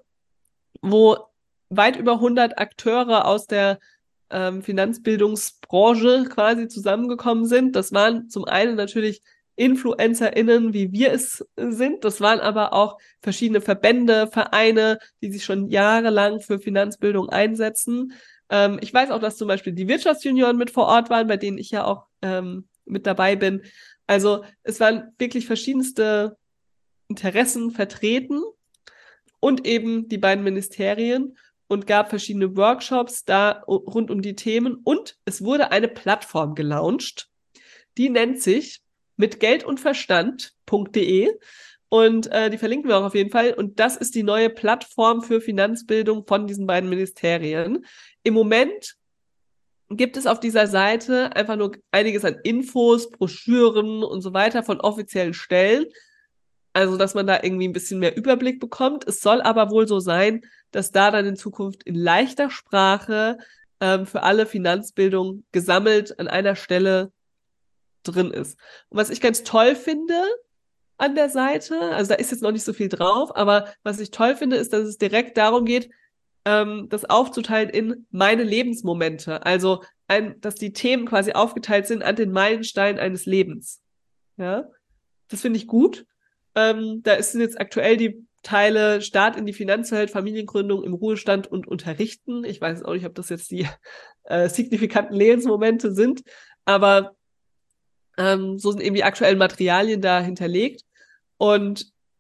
Speaker 1: wo weit über hundert Akteure aus der ähm, Finanzbildungsbranche quasi zusammengekommen sind. Das waren zum einen natürlich InfluencerInnen, wie wir es sind. Das waren aber auch verschiedene Verbände, Vereine, die sich schon jahrelang für Finanzbildung einsetzen. Ähm, ich weiß auch, dass zum Beispiel die Wirtschaftsjunioren mit vor Ort waren, bei denen ich ja auch ähm, mit dabei bin. Also es waren wirklich verschiedenste Interessen vertreten und eben die beiden Ministerien und gab verschiedene Workshops da rund um die Themen. Und es wurde eine Plattform gelauncht, die nennt sich mit Geld und Verstand.de und äh, die verlinken wir auch auf jeden Fall. Und das ist die neue Plattform für Finanzbildung von diesen beiden Ministerien. Im Moment gibt es auf dieser Seite einfach nur einiges an Infos, Broschüren und so weiter von offiziellen Stellen. Also, dass man da irgendwie ein bisschen mehr Überblick bekommt. Es soll aber wohl so sein, dass da dann in Zukunft in leichter Sprache ähm, für alle Finanzbildung gesammelt an einer Stelle drin ist. Und was ich ganz toll finde an der Seite, also da ist jetzt noch nicht so viel drauf, aber was ich toll finde, ist, dass es direkt darum geht, ähm, das aufzuteilen in meine Lebensmomente. Also, ein, dass die Themen quasi aufgeteilt sind an den Meilensteinen eines Lebens. Ja, das finde ich gut. Ähm, da sind jetzt aktuell die Teile Start in die Finanzwelt, Familiengründung im Ruhestand und Unterrichten. Ich weiß auch nicht, ob das jetzt die äh, signifikanten Lebensmomente sind, aber ähm, so sind eben die aktuellen Materialien da hinterlegt. Und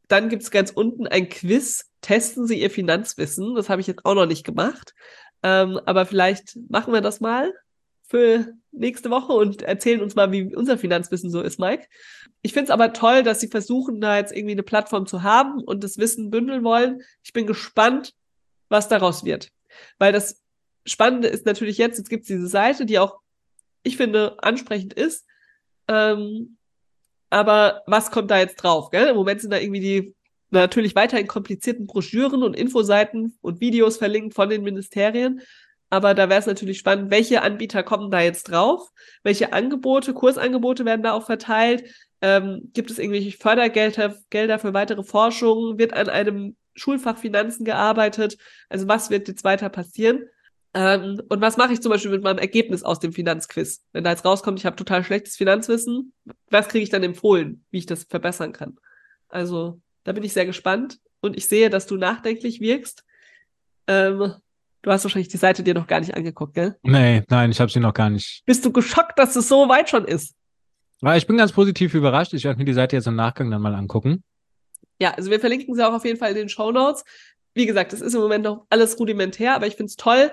Speaker 1: dann gibt es ganz unten ein Quiz. Testen Sie Ihr Finanzwissen. Das habe ich jetzt auch noch nicht gemacht. Ähm, aber vielleicht machen wir das mal für nächste Woche und erzählen uns mal, wie unser Finanzwissen so ist, Mike. Ich finde es aber toll, dass sie versuchen, da jetzt irgendwie eine Plattform zu haben und das Wissen bündeln wollen. Ich bin gespannt, was daraus wird. Weil das Spannende ist natürlich jetzt, jetzt gibt es diese Seite, die auch, ich finde, ansprechend ist. Ähm, aber was kommt da jetzt drauf? Gell? Im Moment sind da irgendwie die natürlich weiterhin komplizierten Broschüren und Infoseiten und Videos verlinkt von den Ministerien. Aber da wäre es natürlich spannend, welche Anbieter kommen da jetzt drauf? Welche Angebote, Kursangebote werden da auch verteilt? Ähm, gibt es irgendwelche Fördergelder Gelder für weitere Forschung? Wird an einem Schulfach Finanzen gearbeitet? Also was wird jetzt weiter passieren? Ähm, und was mache ich zum Beispiel mit meinem Ergebnis aus dem Finanzquiz? Wenn da jetzt rauskommt, ich habe total schlechtes Finanzwissen, was kriege ich dann empfohlen, wie ich das verbessern kann? Also da bin ich sehr gespannt und ich sehe, dass du nachdenklich wirkst. Ähm, du hast wahrscheinlich die Seite dir noch gar nicht angeguckt, gell?
Speaker 2: Nee, nein, ich habe sie noch gar nicht.
Speaker 1: Bist du geschockt, dass es so weit schon ist?
Speaker 2: Aber ich bin ganz positiv überrascht. Ich werde mir die Seite jetzt im Nachgang dann mal angucken.
Speaker 1: Ja, also wir verlinken sie auch auf jeden Fall in den Shownotes. Wie gesagt, das ist im Moment noch alles rudimentär, aber ich finde es toll,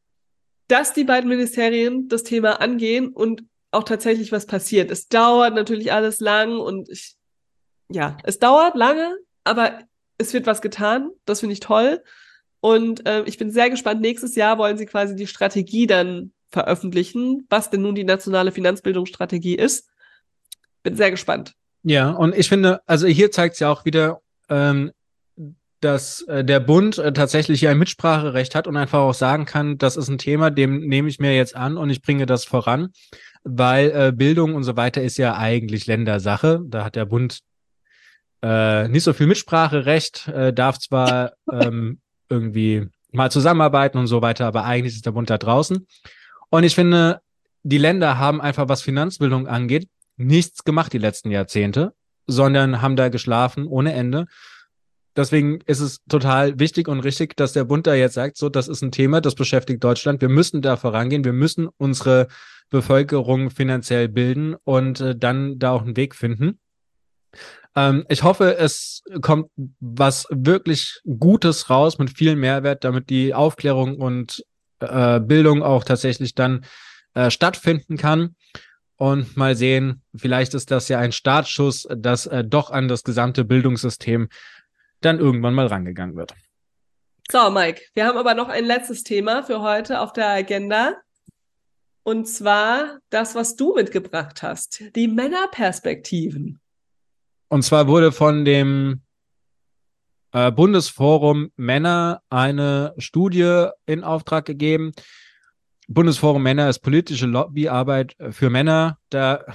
Speaker 1: dass die beiden Ministerien das Thema angehen und auch tatsächlich was passiert. Es dauert natürlich alles lang und ich, ja, es dauert lange, aber es wird was getan. Das finde ich toll. Und äh, ich bin sehr gespannt. Nächstes Jahr wollen sie quasi die Strategie dann veröffentlichen, was denn nun die nationale Finanzbildungsstrategie ist. Bin sehr gespannt.
Speaker 2: Ja, und ich finde, also hier zeigt es ja auch wieder, ähm, dass äh, der Bund äh, tatsächlich hier ein Mitspracherecht hat und einfach auch sagen kann, das ist ein Thema, dem nehme ich mir jetzt an und ich bringe das voran, weil äh, Bildung und so weiter ist ja eigentlich Ländersache. Da hat der Bund äh, nicht so viel Mitspracherecht, äh, darf zwar ähm, irgendwie mal zusammenarbeiten und so weiter, aber eigentlich ist der Bund da draußen. Und ich finde, die Länder haben einfach, was Finanzbildung angeht, nichts gemacht die letzten Jahrzehnte, sondern haben da geschlafen ohne Ende. Deswegen ist es total wichtig und richtig, dass der Bund da jetzt sagt, so, das ist ein Thema, das beschäftigt Deutschland. Wir müssen da vorangehen. Wir müssen unsere Bevölkerung finanziell bilden und äh, dann da auch einen Weg finden. Ähm, ich hoffe, es kommt was wirklich Gutes raus mit viel Mehrwert, damit die Aufklärung und äh, Bildung auch tatsächlich dann äh, stattfinden kann. Und mal sehen, vielleicht ist das ja ein Startschuss, dass äh, doch an das gesamte Bildungssystem dann irgendwann mal rangegangen wird.
Speaker 1: So, Mike, wir haben aber noch ein letztes Thema für heute auf der Agenda. Und zwar das, was du mitgebracht hast, die Männerperspektiven.
Speaker 2: Und zwar wurde von dem äh, Bundesforum Männer eine Studie in Auftrag gegeben. Bundesforum Männer ist politische Lobbyarbeit für Männer. Da,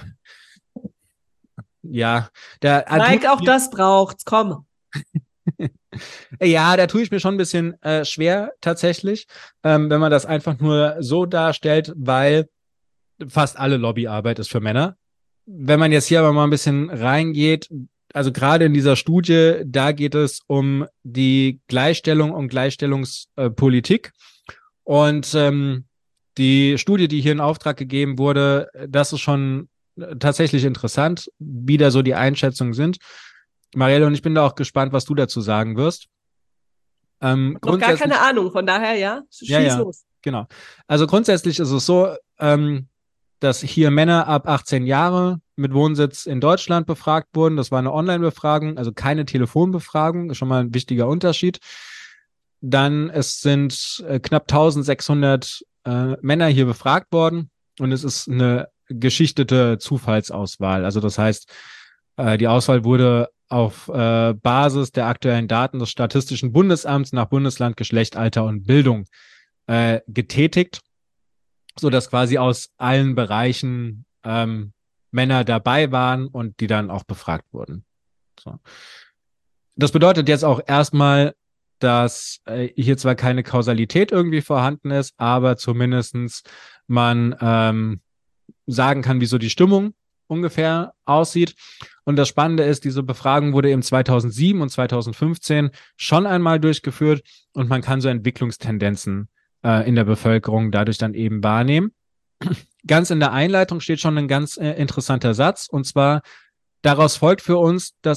Speaker 2: ja, da.
Speaker 1: Mike, auch das braucht's, komm.
Speaker 2: Ja, da tue ich mir schon ein bisschen äh, schwer tatsächlich, ähm, wenn man das einfach nur so darstellt, weil fast alle Lobbyarbeit ist für Männer. Wenn man jetzt hier aber mal ein bisschen reingeht, also gerade in dieser Studie, da geht es um die Gleichstellung und Gleichstellungspolitik. Und ähm, die Studie, die hier in Auftrag gegeben wurde, das ist schon tatsächlich interessant, wie da so die Einschätzungen sind. Marielle, und ich bin da auch gespannt, was du dazu sagen wirst. Ähm,
Speaker 1: Noch gar keine Ahnung, von daher, ja, schieß
Speaker 2: ja, ja,
Speaker 1: los.
Speaker 2: Genau. Also grundsätzlich ist es so, ähm, dass hier Männer ab achtzehn Jahre mit Wohnsitz in Deutschland befragt wurden. Das war eine Online-Befragung, also keine Telefonbefragung, ist schon mal ein wichtiger Unterschied. Dann, es sind äh, knapp eintausendsechshundert äh, Männer hier befragt worden und es ist eine geschichtete Zufallsauswahl. Also das heißt, äh, die Auswahl wurde auf äh, Basis der aktuellen Daten des Statistischen Bundesamts nach Bundesland, Geschlecht, Alter und Bildung äh, getätigt, sodass quasi aus allen Bereichen ähm, Männer dabei waren und die dann auch befragt wurden. So. Das bedeutet jetzt auch erstmal, dass äh, hier zwar keine Kausalität irgendwie vorhanden ist, aber zumindestens man ähm, sagen kann, wieso die Stimmung ungefähr aussieht. Und das Spannende ist, diese Befragung wurde eben zweitausendsieben und zweitausendfünfzehn schon einmal durchgeführt und man kann so Entwicklungstendenzen äh, in der Bevölkerung dadurch dann eben wahrnehmen. Ganz in der Einleitung steht schon ein ganz äh, interessanter Satz, und zwar: Daraus folgt für uns, dass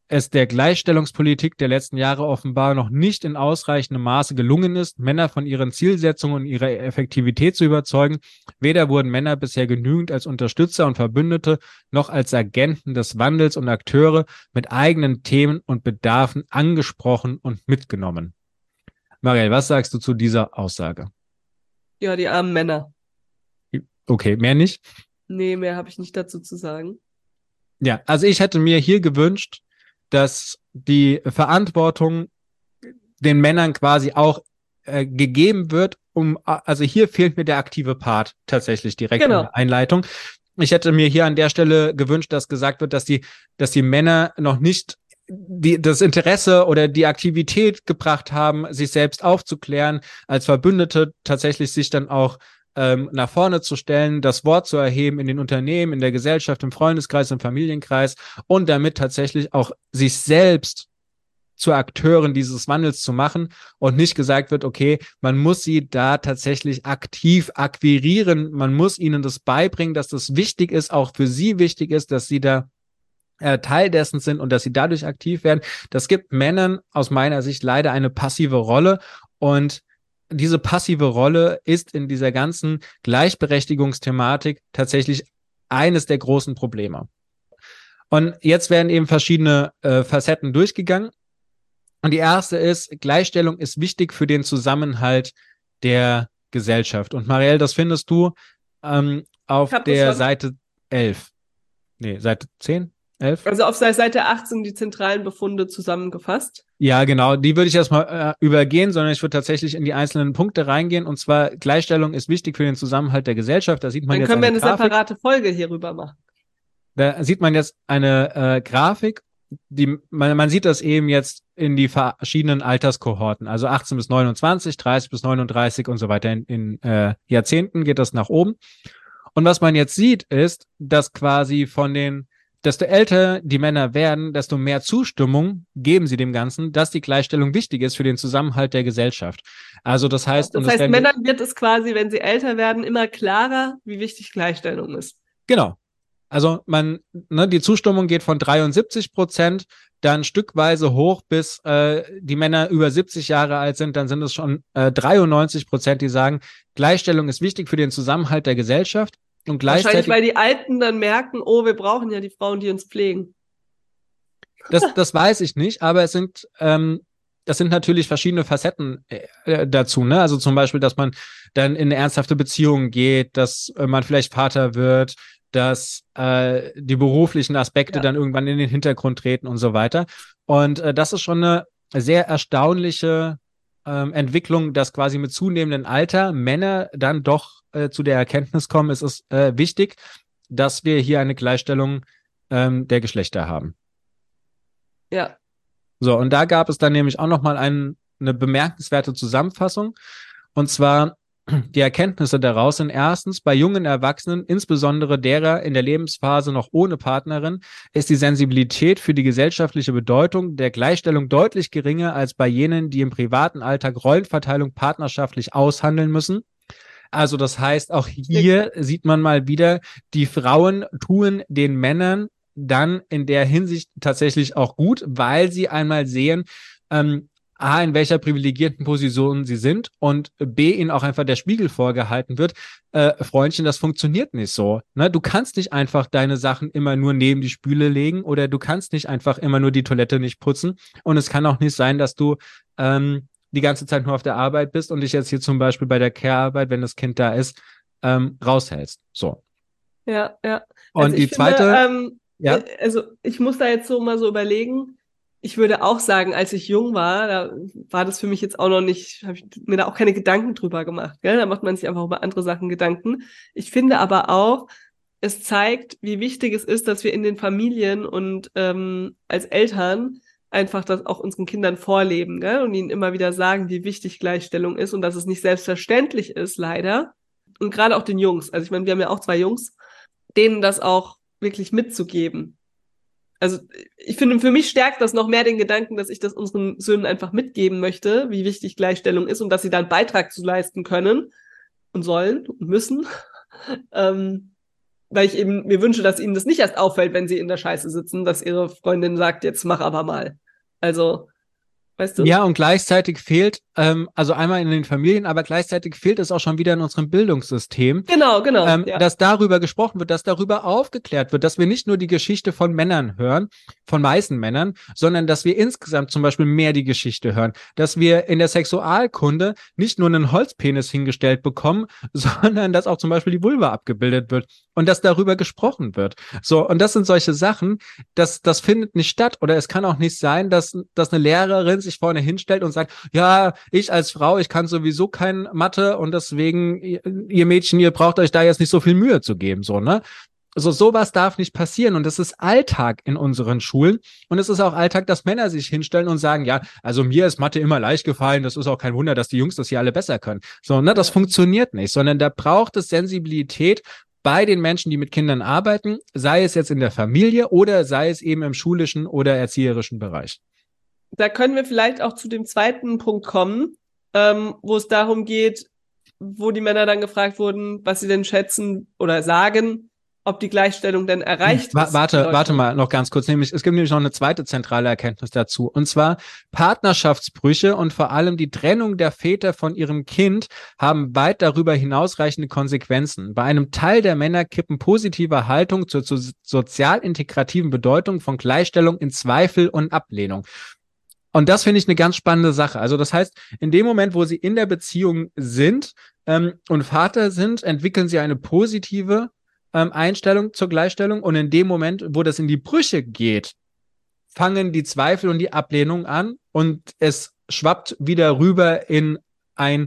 Speaker 2: es der Gleichstellungspolitik der letzten Jahre offenbar noch nicht in ausreichendem Maße gelungen ist, Männer von ihren Zielsetzungen und ihrer Effektivität zu überzeugen. Weder wurden Männer bisher genügend als Unterstützer und Verbündete noch als Agenten des Wandels und Akteure mit eigenen Themen und Bedarfen angesprochen und mitgenommen. Marielle, was sagst du zu dieser Aussage?
Speaker 1: Ja, die armen Männer.
Speaker 2: Okay, mehr nicht?
Speaker 1: Nee, mehr habe ich nicht dazu zu sagen.
Speaker 2: Ja, also ich hätte mir hier gewünscht, dass die Verantwortung den Männern quasi auch äh, gegeben wird, um, also hier fehlt mir der aktive Part tatsächlich direkt
Speaker 1: Genau.
Speaker 2: in der Einleitung. Ich hätte mir hier an der Stelle gewünscht, dass gesagt wird, dass die, dass die Männer noch nicht die, das Interesse oder die Aktivität gebracht haben, sich selbst aufzuklären, als Verbündete tatsächlich sich dann auch ähm, nach vorne zu stellen, das Wort zu erheben in den Unternehmen, in der Gesellschaft, im Freundeskreis, im Familienkreis und damit tatsächlich auch sich selbst zu Akteuren dieses Wandels zu machen und nicht gesagt wird, okay, man muss sie da tatsächlich aktiv akquirieren, man muss ihnen das beibringen, dass das wichtig ist, auch für sie wichtig ist, dass sie da äh, Teil dessen sind und dass sie dadurch aktiv werden. Das gibt Männern aus meiner Sicht leider eine passive Rolle und diese passive Rolle ist in dieser ganzen Gleichberechtigungsthematik tatsächlich eines der großen Probleme. Und jetzt werden eben verschiedene äh, Facetten durchgegangen. Und die erste ist, Gleichstellung ist wichtig für den Zusammenhalt der Gesellschaft. Und Marielle, das findest du ähm, auf der Seite elf. Nee, Seite zehn, elf?
Speaker 1: Also auf Seite acht sind die zentralen Befunde zusammengefasst.
Speaker 2: Ja, genau. Die würde ich erstmal äh, übergehen, sondern ich würde tatsächlich in die einzelnen Punkte reingehen. Und zwar, Gleichstellung ist wichtig für den Zusammenhalt der Gesellschaft. Da sieht man
Speaker 1: Dann
Speaker 2: jetzt
Speaker 1: können wir
Speaker 2: eine
Speaker 1: eine
Speaker 2: Grafik.
Speaker 1: separate Folge hierüber machen.
Speaker 2: Da sieht man jetzt eine äh, Grafik. Die, man, man sieht das eben jetzt in die verschiedenen Alterskohorten, also achtzehn bis neunundzwanzig, dreißig bis neununddreißig und so weiter. In, in äh, Jahrzehnten geht das nach oben. Und was man jetzt sieht, ist, dass quasi von den, desto älter die Männer werden, desto mehr Zustimmung geben sie dem Ganzen, dass die Gleichstellung wichtig ist für den Zusammenhalt der Gesellschaft. Also das heißt,
Speaker 1: das
Speaker 2: und das
Speaker 1: heißt, Männern wird es quasi, wenn sie älter werden, immer klarer, wie wichtig Gleichstellung ist.
Speaker 2: Genau. Also man, ne, die Zustimmung geht von dreiundsiebzig Prozent dann stückweise hoch, bis äh, die Männer über siebzig Jahre alt sind, dann sind es schon äh, dreiundneunzig Prozent, die sagen, Gleichstellung ist wichtig für den Zusammenhalt der Gesellschaft. Und gleichzeitig,
Speaker 1: wahrscheinlich, weil die Alten dann merken, oh, wir brauchen ja die Frauen, die uns pflegen.
Speaker 2: Das, das weiß ich nicht, aber es sind, ähm, das sind natürlich verschiedene Facetten äh, dazu, ne? Also zum Beispiel, dass man dann in eine ernsthafte Beziehung geht, dass äh, man vielleicht Vater wird, dass äh, die beruflichen Aspekte ja. dann irgendwann in den Hintergrund treten und so weiter. Und äh, das ist schon eine sehr erstaunliche ähm, Entwicklung, dass quasi mit zunehmendem Alter Männer dann doch äh, zu der Erkenntnis kommen, es ist äh, wichtig, dass wir hier eine Gleichstellung ähm, der Geschlechter haben.
Speaker 1: Ja.
Speaker 2: So, und da gab es dann nämlich auch nochmal ein, eine bemerkenswerte Zusammenfassung. Und zwar die Erkenntnisse daraus sind erstens, bei jungen Erwachsenen, insbesondere derer in der Lebensphase noch ohne Partnerin, ist die Sensibilität für die gesellschaftliche Bedeutung der Gleichstellung deutlich geringer als bei jenen, die im privaten Alltag Rollenverteilung partnerschaftlich aushandeln müssen. Also das heißt, auch hier sieht man mal wieder, die Frauen tun den Männern dann in der Hinsicht tatsächlich auch gut, weil sie einmal sehen, ähm, A, in welcher privilegierten Position sie sind und B, ihnen auch einfach der Spiegel vorgehalten wird. Äh, Freundchen, das funktioniert nicht so. Ne? Du kannst nicht einfach deine Sachen immer nur neben die Spüle legen oder du kannst nicht einfach immer nur die Toilette nicht putzen. Und es kann auch nicht sein, dass du ähm, die ganze Zeit nur auf der Arbeit bist und dich jetzt hier zum Beispiel bei der Care-Arbeit, wenn das Kind da ist, ähm, raushältst. So.
Speaker 1: Ja, ja.
Speaker 2: Und
Speaker 1: also
Speaker 2: die
Speaker 1: finde,
Speaker 2: zweite...
Speaker 1: Ähm,
Speaker 2: ja?
Speaker 1: Also ich muss da jetzt so mal so überlegen, ich würde auch sagen, als ich jung war, da war das für mich jetzt auch noch nicht, habe ich mir da auch keine Gedanken drüber gemacht. Gell? Da macht man sich einfach über andere Sachen Gedanken. Ich finde aber auch, es zeigt, wie wichtig es ist, dass wir in den Familien und ähm, als Eltern einfach das auch unseren Kindern vorleben, gell? Und ihnen immer wieder sagen, wie wichtig Gleichstellung ist und dass es nicht selbstverständlich ist, leider. Und gerade auch den Jungs. Also ich meine, wir haben ja auch zwei Jungs, denen das auch wirklich mitzugeben. Also ich finde, für mich stärkt das noch mehr den Gedanken, dass ich das unseren Söhnen einfach mitgeben möchte, wie wichtig Gleichstellung ist und dass sie da einen Beitrag zu leisten können und sollen und müssen. ähm, weil ich eben mir wünsche, dass ihnen das nicht erst auffällt, wenn sie in der Scheiße sitzen, dass ihre Freundin sagt, jetzt mach aber mal. Also, weißt du?
Speaker 2: Ja, und gleichzeitig fehlt, ähm, also einmal in den Familien, aber gleichzeitig fehlt es auch schon wieder in unserem Bildungssystem,
Speaker 1: Genau, genau.
Speaker 2: ähm,
Speaker 1: Ja.
Speaker 2: dass darüber gesprochen wird, dass darüber aufgeklärt wird, dass wir nicht nur die Geschichte von Männern hören, von weißen Männern, sondern dass wir insgesamt zum Beispiel mehr die Geschichte hören, dass wir in der Sexualkunde nicht nur einen Holzpenis hingestellt bekommen, sondern dass auch zum Beispiel die Vulva abgebildet wird und dass darüber gesprochen wird. So, und das sind solche Sachen, das, das findet nicht statt, oder es kann auch nicht sein, dass, dass eine Lehrerin sich vorne hinstellt und sagt, ja, ich als Frau, ich kann sowieso kein Mathe und deswegen, ihr Mädchen, ihr braucht euch da jetzt nicht so viel Mühe zu geben, so, ne? So, sowas darf nicht passieren, und das ist Alltag in unseren Schulen, und es ist auch Alltag, dass Männer sich hinstellen und sagen, ja, also mir ist Mathe immer leicht gefallen, das ist auch kein Wunder, dass die Jungs das hier alle besser können. So, ne, das
Speaker 1: Ja.
Speaker 2: funktioniert nicht, sondern da braucht es Sensibilität bei den Menschen, die mit Kindern arbeiten, sei es jetzt in der Familie oder sei es eben im schulischen oder erzieherischen Bereich.
Speaker 1: Da können wir vielleicht auch zu dem zweiten Punkt kommen, ähm, wo es darum geht, wo die Männer dann gefragt wurden, was sie denn schätzen oder sagen, ob die Gleichstellung denn erreicht
Speaker 2: Wa-
Speaker 1: ist.
Speaker 2: Warte, warte mal noch ganz kurz. Nämlich, es gibt nämlich noch eine zweite zentrale Erkenntnis dazu. Und zwar Partnerschaftsbrüche und vor allem die Trennung der Väter von ihrem Kind haben weit darüber hinausreichende Konsequenzen. Bei einem Teil der Männer kippen positive Haltung zur so sozial integrativen Bedeutung von Gleichstellung in Zweifel und Ablehnung. Und das finde ich eine ganz spannende Sache. Also das heißt, in dem Moment, wo sie in der Beziehung sind ähm, und Vater sind, entwickeln sie eine positive ähm, Einstellung zur Gleichstellung. Und in dem Moment, wo das in die Brüche geht, fangen die Zweifel und die Ablehnung an, und es schwappt wieder rüber in ein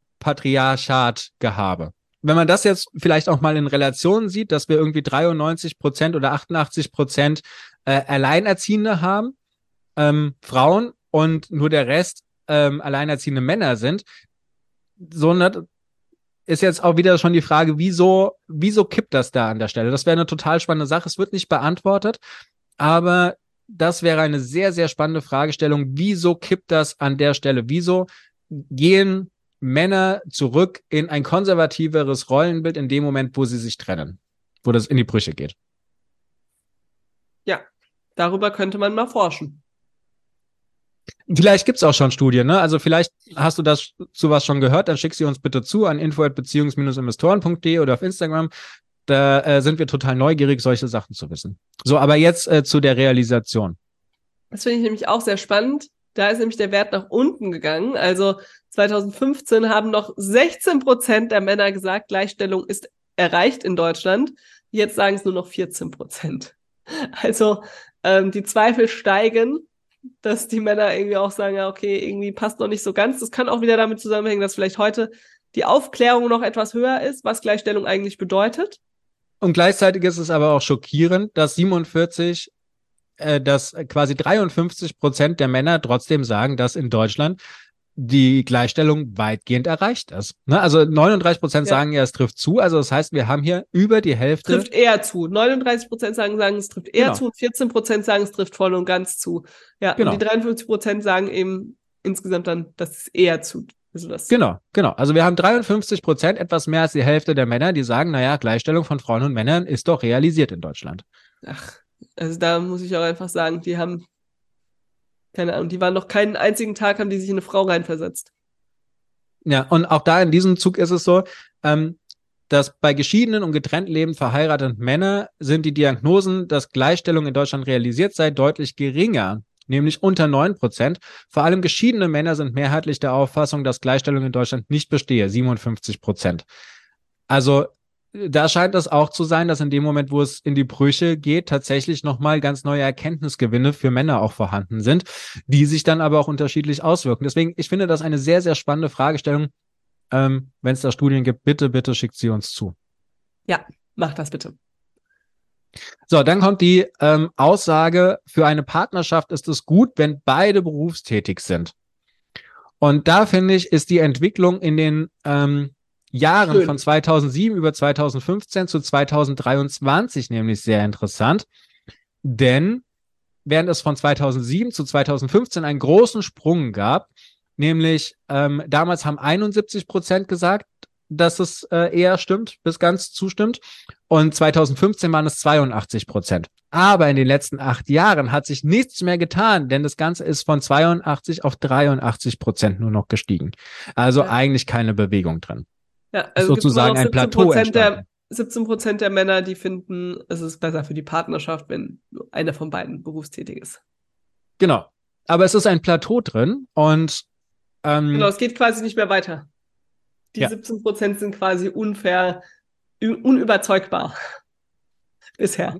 Speaker 2: Patriarchat-Gehabe. Wenn man das jetzt vielleicht auch mal in Relation sieht, dass wir irgendwie dreiundneunzig Prozent oder achtundachtzig Prozent äh, Alleinerziehende haben, Ähm, Frauen, und nur der Rest ähm, alleinerziehende Männer sind, so ne, ist jetzt auch wieder schon die Frage, wieso, wieso kippt das da an der Stelle? Das wäre eine total spannende Sache. Es wird nicht beantwortet, aber das wäre eine sehr, sehr spannende Fragestellung. Wieso kippt das an der Stelle? Wieso gehen Männer zurück in ein konservativeres Rollenbild in dem Moment, wo sie sich trennen, wo das in die Brüche geht?
Speaker 1: Ja, darüber könnte man mal forschen.
Speaker 2: Vielleicht gibt's auch schon Studien, ne? Also vielleicht hast du das zu was schon gehört, dann schick sie uns bitte zu an info at beziehungs investoren punkt de oder auf Instagram. Da äh, sind wir total neugierig, solche Sachen zu wissen. So, aber jetzt äh, zu der Realisation.
Speaker 1: Das finde ich nämlich auch sehr spannend. Da ist nämlich der Wert nach unten gegangen. Also zwanzig fünfzehn haben noch sechzehn Prozent der Männer gesagt, Gleichstellung ist erreicht in Deutschland. Jetzt sagen es nur noch vierzehn Prozent. Also ähm, die Zweifel steigen, dass die Männer irgendwie auch sagen, ja, okay, irgendwie passt noch nicht so ganz. Das kann auch wieder damit zusammenhängen, dass vielleicht heute die Aufklärung noch etwas höher ist, was Gleichstellung eigentlich bedeutet.
Speaker 2: Und gleichzeitig ist es aber auch schockierend, dass siebenundvierzig, äh, dass quasi dreiundfünfzig Prozent der Männer trotzdem sagen, dass in Deutschland die Gleichstellung weitgehend erreicht ist. Ne? Also neununddreißig Prozent
Speaker 1: Ja.
Speaker 2: sagen ja, es trifft zu. Also das heißt, wir haben hier über die Hälfte.
Speaker 1: Trifft eher zu. neununddreißig Prozent sagen, sagen, es trifft eher
Speaker 2: Genau.
Speaker 1: zu, und vierzehn Prozent sagen, es trifft voll und ganz zu. Ja,
Speaker 2: Genau.
Speaker 1: und die dreiundfünfzig Prozent sagen eben insgesamt dann, dass es eher zu. Also das
Speaker 2: Genau, genau. Also wir haben dreiundfünfzig Prozent, etwas mehr als die Hälfte der Männer, die sagen, naja, Gleichstellung von Frauen und Männern ist doch realisiert in Deutschland.
Speaker 1: Ach, also da muss ich auch einfach sagen, die haben, keine Ahnung, die waren noch keinen einzigen Tag, haben die sich in eine Frau reinversetzt.
Speaker 2: Ja, und auch da in diesem Zug ist es so, ähm, dass bei geschiedenen und getrennt lebend verheirateten Männern sind die Diagnosen, dass Gleichstellung in Deutschland realisiert sei, deutlich geringer, nämlich unter neun Prozent. Vor allem geschiedene Männer sind mehrheitlich der Auffassung, dass Gleichstellung in Deutschland nicht bestehe, siebenundfünfzig Prozent. Also da scheint es auch zu sein, dass in dem Moment, wo es in die Brüche geht, tatsächlich nochmal ganz neue Erkenntnisgewinne für Männer auch vorhanden sind, die sich dann aber auch unterschiedlich auswirken. Deswegen, ich finde das eine sehr, sehr spannende Fragestellung. Ähm, wenn es da Studien gibt, bitte, bitte schickt sie uns zu.
Speaker 1: Ja, mach das bitte.
Speaker 2: So, dann kommt die ähm, Aussage, für eine Partnerschaft ist es gut, wenn beide berufstätig sind. Und da finde ich, ist die Entwicklung in den ähm, Jahren
Speaker 1: Schön.
Speaker 2: von zweitausendsieben über zweitausendfünfzehn zu zweitausenddreiundzwanzig nämlich sehr interessant, denn während es von zweitausendsieben zu zweitausendfünfzehn einen großen Sprung gab, nämlich ähm, damals haben einundsiebzig Prozent gesagt, dass es äh, eher stimmt, bis ganz zustimmt. Und zweitausendfünfzehn waren es zweiundachtzig Prozent. Aber in den letzten acht Jahren hat sich nichts mehr getan, denn das Ganze ist von zweiundachtzig auf dreiundachtzig Prozent nur noch gestiegen. Also
Speaker 1: Ja.
Speaker 2: eigentlich keine Bewegung drin.
Speaker 1: Ja,
Speaker 2: Ist
Speaker 1: also es gibt immer
Speaker 2: sozusagen
Speaker 1: noch
Speaker 2: ein
Speaker 1: siebzehn
Speaker 2: Plateau
Speaker 1: Prozent der,
Speaker 2: entstanden.
Speaker 1: siebzehn Prozent der Männer, die finden, es ist besser für die Partnerschaft, wenn nur einer von beiden berufstätig ist.
Speaker 2: Genau. Aber es ist ein Plateau drin und ähm,
Speaker 1: Genau, es geht quasi nicht mehr weiter. Die
Speaker 2: ja.
Speaker 1: siebzehn Prozent sind quasi unfair, unüberzeugbar bisher.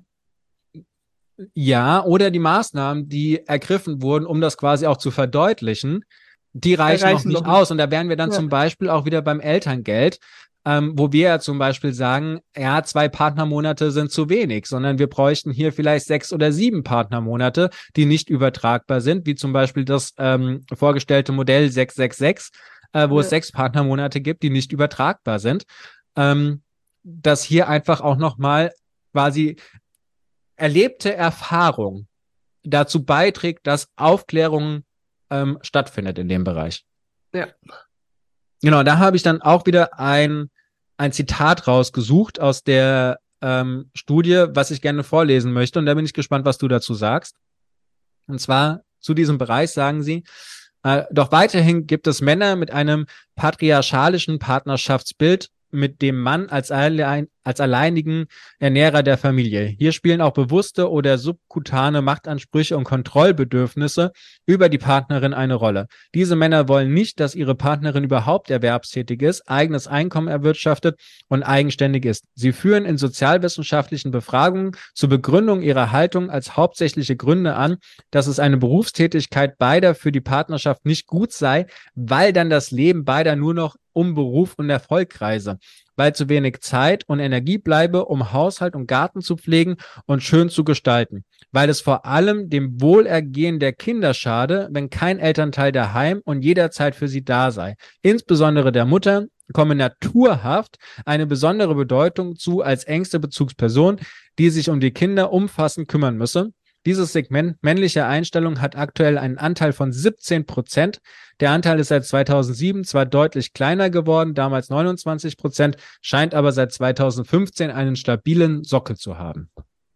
Speaker 2: Ja, oder die Maßnahmen, die ergriffen wurden, um das quasi auch zu verdeutlichen, die reichen noch
Speaker 1: Erreichen
Speaker 2: nicht
Speaker 1: noch nicht.
Speaker 2: aus. Und da wären wir dann
Speaker 1: Ja.
Speaker 2: zum Beispiel auch wieder beim Elterngeld, ähm, wo wir ja zum Beispiel sagen, ja, zwei Partnermonate sind zu wenig, sondern wir bräuchten hier vielleicht sechs oder sieben Partnermonate, die nicht übertragbar sind, wie zum Beispiel das ähm, vorgestellte Modell sechs sechs sechs, äh, wo
Speaker 1: Ja.
Speaker 2: es sechs Partnermonate gibt, die nicht übertragbar sind. Ähm, dass hier einfach auch nochmal quasi erlebte Erfahrung dazu beiträgt, dass Aufklärung ähm, stattfindet in dem Bereich.
Speaker 1: Ja.
Speaker 2: Genau, da habe ich dann auch wieder ein, ein Zitat rausgesucht aus der ähm, Studie, was ich gerne vorlesen möchte. Und da bin ich gespannt, was du dazu sagst. Und zwar zu diesem Bereich sagen sie, äh, doch weiterhin gibt es Männer mit einem patriarchalischen Partnerschaftsbild, mit dem Mann als, allein, als alleinigen Ernährer der Familie. Hier spielen auch bewusste oder subkutane Machtansprüche und Kontrollbedürfnisse über die Partnerin eine Rolle. Diese Männer wollen nicht, dass ihre Partnerin überhaupt erwerbstätig ist, eigenes Einkommen erwirtschaftet und eigenständig ist. Sie führen in sozialwissenschaftlichen Befragungen zur Begründung ihrer Haltung als hauptsächliche Gründe an, dass es eine Berufstätigkeit beider für die Partnerschaft nicht gut sei, weil dann das Leben beider nur noch um Beruf und Erfolg kreise, weil zu wenig Zeit und Energie bleibe, um Haushalt und Garten zu pflegen und schön zu gestalten, weil es vor allem dem Wohlergehen der Kinder schade, wenn kein Elternteil daheim und jederzeit für sie da sei. Insbesondere der Mutter komme naturhaft eine besondere Bedeutung zu als engste Bezugsperson, die sich um die Kinder umfassend kümmern müsse. Dieses Segment männlicher Einstellung hat aktuell einen Anteil von siebzehn Prozent. Der Anteil ist seit zweitausendsieben zwar deutlich kleiner geworden, damals neunundzwanzig Prozent, scheint aber seit zweitausendfünfzehn einen stabilen Sockel zu haben.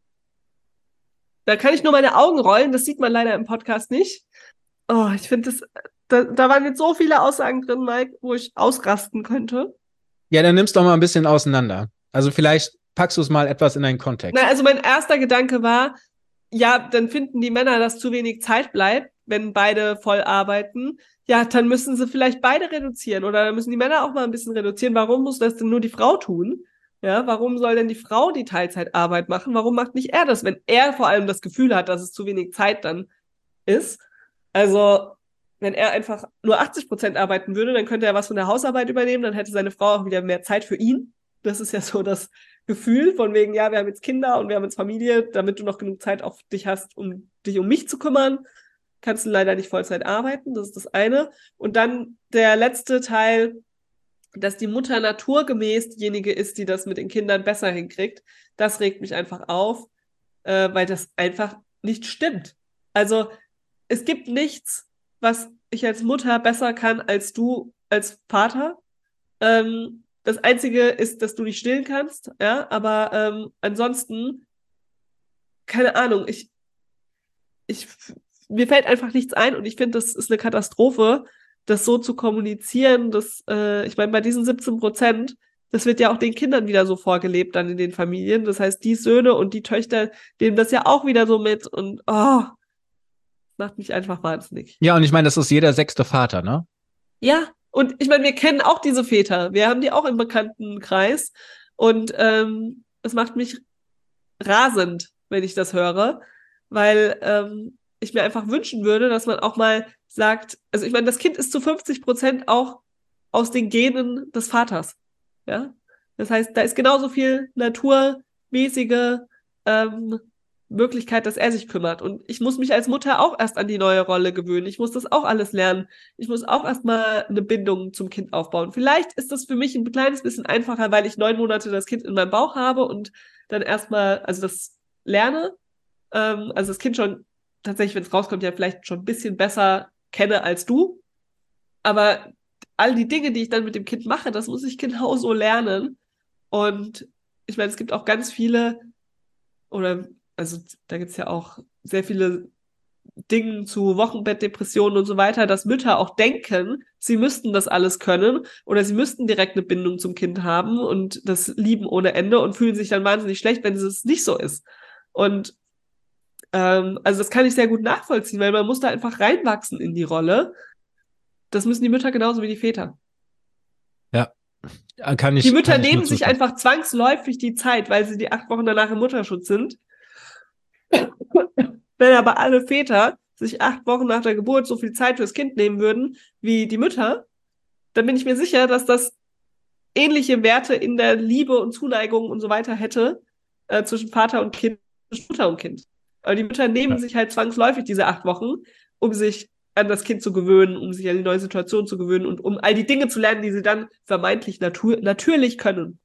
Speaker 1: Da kann ich nur meine Augen rollen, das sieht man leider im Podcast nicht. Oh, ich finde das, da, da waren jetzt so viele Aussagen drin, Mike, wo ich ausrasten könnte.
Speaker 2: Ja, dann nimm's doch mal ein bisschen auseinander. Also vielleicht packst du es mal etwas in einen Kontext.
Speaker 1: Na, also mein erster Gedanke war, ja, dann finden die Männer, dass zu wenig Zeit bleibt, wenn beide voll arbeiten. Ja, dann müssen sie vielleicht beide reduzieren oder dann müssen die Männer auch mal ein bisschen reduzieren. Warum muss das denn nur die Frau tun? Ja, warum soll denn die Frau die Teilzeitarbeit machen? Warum macht nicht er das, wenn er vor allem das Gefühl hat, dass es zu wenig Zeit dann ist? Also, wenn er einfach nur achtzig Prozent arbeiten würde, dann könnte er was von der Hausarbeit übernehmen, dann hätte seine Frau auch wieder mehr Zeit für ihn. Das ist ja so das Gefühl von wegen, ja, wir haben jetzt Kinder und wir haben jetzt Familie, damit du noch genug Zeit auf dich hast, um dich um mich zu kümmern, kannst du leider nicht Vollzeit arbeiten, das ist das eine. Und dann der letzte Teil, dass die Mutter naturgemäß diejenige ist, die das mit den Kindern besser hinkriegt, das regt mich einfach auf, äh, weil das einfach nicht stimmt. Also es gibt nichts, was ich als Mutter besser kann als du als Vater. Ähm, Das Einzige ist, dass du nicht stillen kannst, ja, aber ähm, ansonsten, keine Ahnung, ich, ich, mir fällt einfach nichts ein und ich finde, das ist eine Katastrophe, das so zu kommunizieren, dass, äh, ich meine, bei diesen siebzehn Prozent, das wird ja auch den Kindern wieder so vorgelebt dann in den Familien. Das heißt, die Söhne und die Töchter nehmen das ja auch wieder so mit und, oh, macht mich einfach wahnsinnig.
Speaker 2: Ja, und ich meine, das ist jeder sechste Vater, ne?
Speaker 1: Ja, und ich meine, wir kennen auch diese Väter. Wir haben die auch im Bekanntenkreis. Und ähm, es macht mich rasend, wenn ich das höre, weil ähm, ich mir einfach wünschen würde, dass man auch mal sagt, also ich meine, das Kind ist zu fünfzig Prozent auch aus den Genen des Vaters. Ja, das heißt, da ist genauso viel naturmäßige ähm, Möglichkeit, dass er sich kümmert. Und ich muss mich als Mutter auch erst an die neue Rolle gewöhnen. Ich muss das auch alles lernen. Ich muss auch erstmal eine Bindung zum Kind aufbauen. Vielleicht ist das für mich ein kleines bisschen einfacher, weil ich neun Monate das Kind in meinem Bauch habe und dann erstmal, also das lerne. Ähm, also das Kind schon tatsächlich, wenn es rauskommt, ja vielleicht schon ein bisschen besser kenne als du. Aber all die Dinge, die ich dann mit dem Kind mache, das muss ich genauso lernen. Und ich meine, es gibt auch ganz viele, oder also da gibt es ja auch sehr viele Dinge zu Wochenbettdepressionen und so weiter, dass Mütter auch denken, sie müssten das alles können oder sie müssten direkt eine Bindung zum Kind haben und das lieben ohne Ende und fühlen sich dann wahnsinnig schlecht, wenn es nicht so ist. Und ähm, also das kann ich sehr gut nachvollziehen, weil man muss da einfach reinwachsen in die Rolle. Das müssen die Mütter genauso wie die Väter.
Speaker 2: Ja, kann ich.
Speaker 1: Die Mütter
Speaker 2: kann ich nur
Speaker 1: nehmen sich
Speaker 2: zustimmen.
Speaker 1: einfach zwangsläufig die Zeit, weil sie die acht Wochen danach im Mutterschutz sind. Wenn aber alle Väter sich acht Wochen nach der Geburt so viel Zeit fürs Kind nehmen würden wie die Mütter, dann bin ich mir sicher, dass das ähnliche Werte in der Liebe und Zuneigung und so weiter hätte äh, zwischen Vater und Kind, zwischen Mutter und Kind. Aber die Mütter nehmen
Speaker 2: Ja.
Speaker 1: sich halt zwangsläufig diese acht Wochen, um sich an das Kind zu gewöhnen, um sich an die neue Situation zu gewöhnen und um all die Dinge zu lernen, die sie dann vermeintlich natur natürlich können.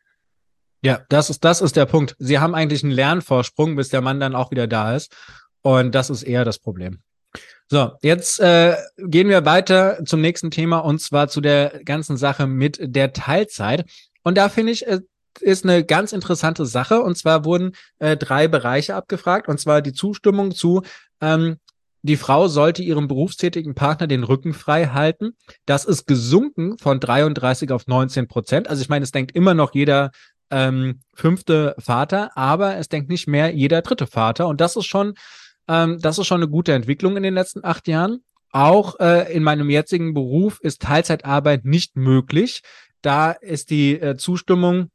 Speaker 2: Ja, das ist, das ist der Punkt. Sie haben eigentlich einen Lernvorsprung, bis der Mann dann auch wieder da ist. Und das ist eher das Problem. So, jetzt äh, gehen wir weiter zum nächsten Thema und zwar zu der ganzen Sache mit der Teilzeit. Und da finde ich, äh, ist eine ganz interessante Sache. Und zwar wurden äh, drei Bereiche abgefragt. Und zwar die Zustimmung zu, ähm, die Frau sollte ihrem berufstätigen Partner den Rücken frei halten. Das ist gesunken von dreiunddreißig auf neunzehn Prozent. Also ich meine, es denkt immer noch jeder ähm, fünfte Vater, aber es denkt nicht mehr jeder dritte Vater. Und das ist schon, ähm, das ist schon eine gute Entwicklung in den letzten acht Jahren. Auch äh, in meinem jetzigen Beruf ist Teilzeitarbeit nicht möglich. Da ist die äh, Zustimmung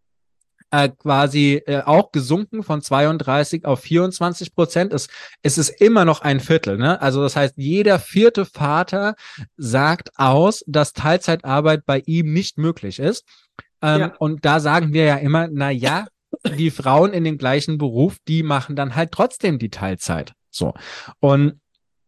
Speaker 2: äh, quasi äh, auch gesunken von zweiunddreißig auf vierundzwanzig Prozent. Es, es ist immer noch ein Viertel, ne? Also das heißt, jeder vierte Vater sagt aus, dass Teilzeitarbeit bei ihm nicht möglich ist. Ähm,
Speaker 1: Ja.
Speaker 2: Und da sagen wir ja immer, na ja, die Frauen in dem gleichen Beruf, die machen dann halt trotzdem die Teilzeit. So. Und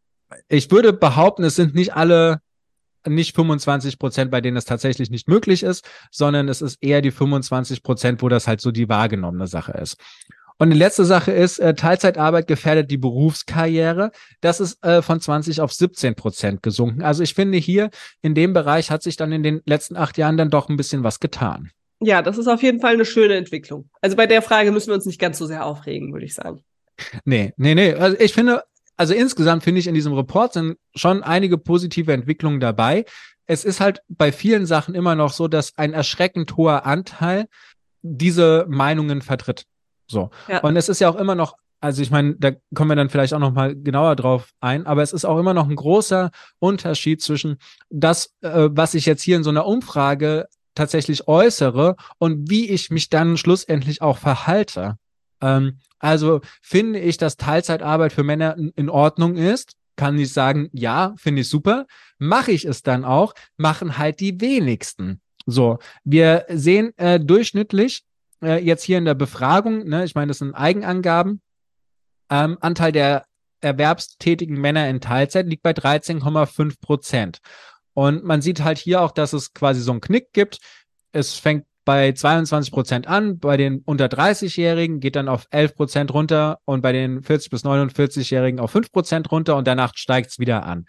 Speaker 2: ich würde behaupten, es sind nicht alle, nicht fünfundzwanzig Prozent, bei denen es tatsächlich nicht möglich ist, sondern es ist eher die fünfundzwanzig Prozent, wo das halt so die wahrgenommene Sache ist. Und die letzte Sache ist, äh, Teilzeitarbeit gefährdet die Berufskarriere. Das ist äh, von zwanzig auf siebzehn Prozent gesunken. Also ich finde, hier in dem Bereich hat sich dann in den letzten acht Jahren dann doch ein bisschen was getan.
Speaker 1: Ja, das ist auf jeden Fall eine schöne Entwicklung. Also bei der Frage müssen wir uns nicht ganz so sehr aufregen, würde ich sagen.
Speaker 2: Nee, nee, nee. Also ich finde, also insgesamt finde ich, in diesem Report sind schon einige positive Entwicklungen dabei. Es ist halt bei vielen Sachen immer noch so, dass ein erschreckend hoher Anteil diese Meinungen vertritt. So.
Speaker 1: Ja.
Speaker 2: Und es ist ja auch immer noch, also ich meine, da kommen wir dann vielleicht auch noch mal genauer drauf ein, aber es ist auch immer noch ein großer Unterschied zwischen das, äh, was ich jetzt hier in so einer Umfrage tatsächlich äußere und wie ich mich dann schlussendlich auch verhalte. Ähm, also finde ich, dass Teilzeitarbeit für Männer in, in Ordnung ist, kann ich sagen, ja, finde ich super. Mache ich es dann auch, machen halt die wenigsten. So, wir sehen äh, durchschnittlich äh, jetzt hier in der Befragung, ne, ich meine, das sind Eigenangaben, ähm, Anteil der erwerbstätigen Männer in Teilzeit liegt bei dreizehn Komma fünf Prozent. Und man sieht halt hier auch, dass es quasi so einen Knick gibt. Es fängt bei zweiundzwanzig Prozent an, bei den unter dreißig-Jährigen geht dann auf elf Prozent runter und bei den vierzig- bis neunundvierzig-Jährigen auf fünf Prozent runter und danach steigt es wieder an.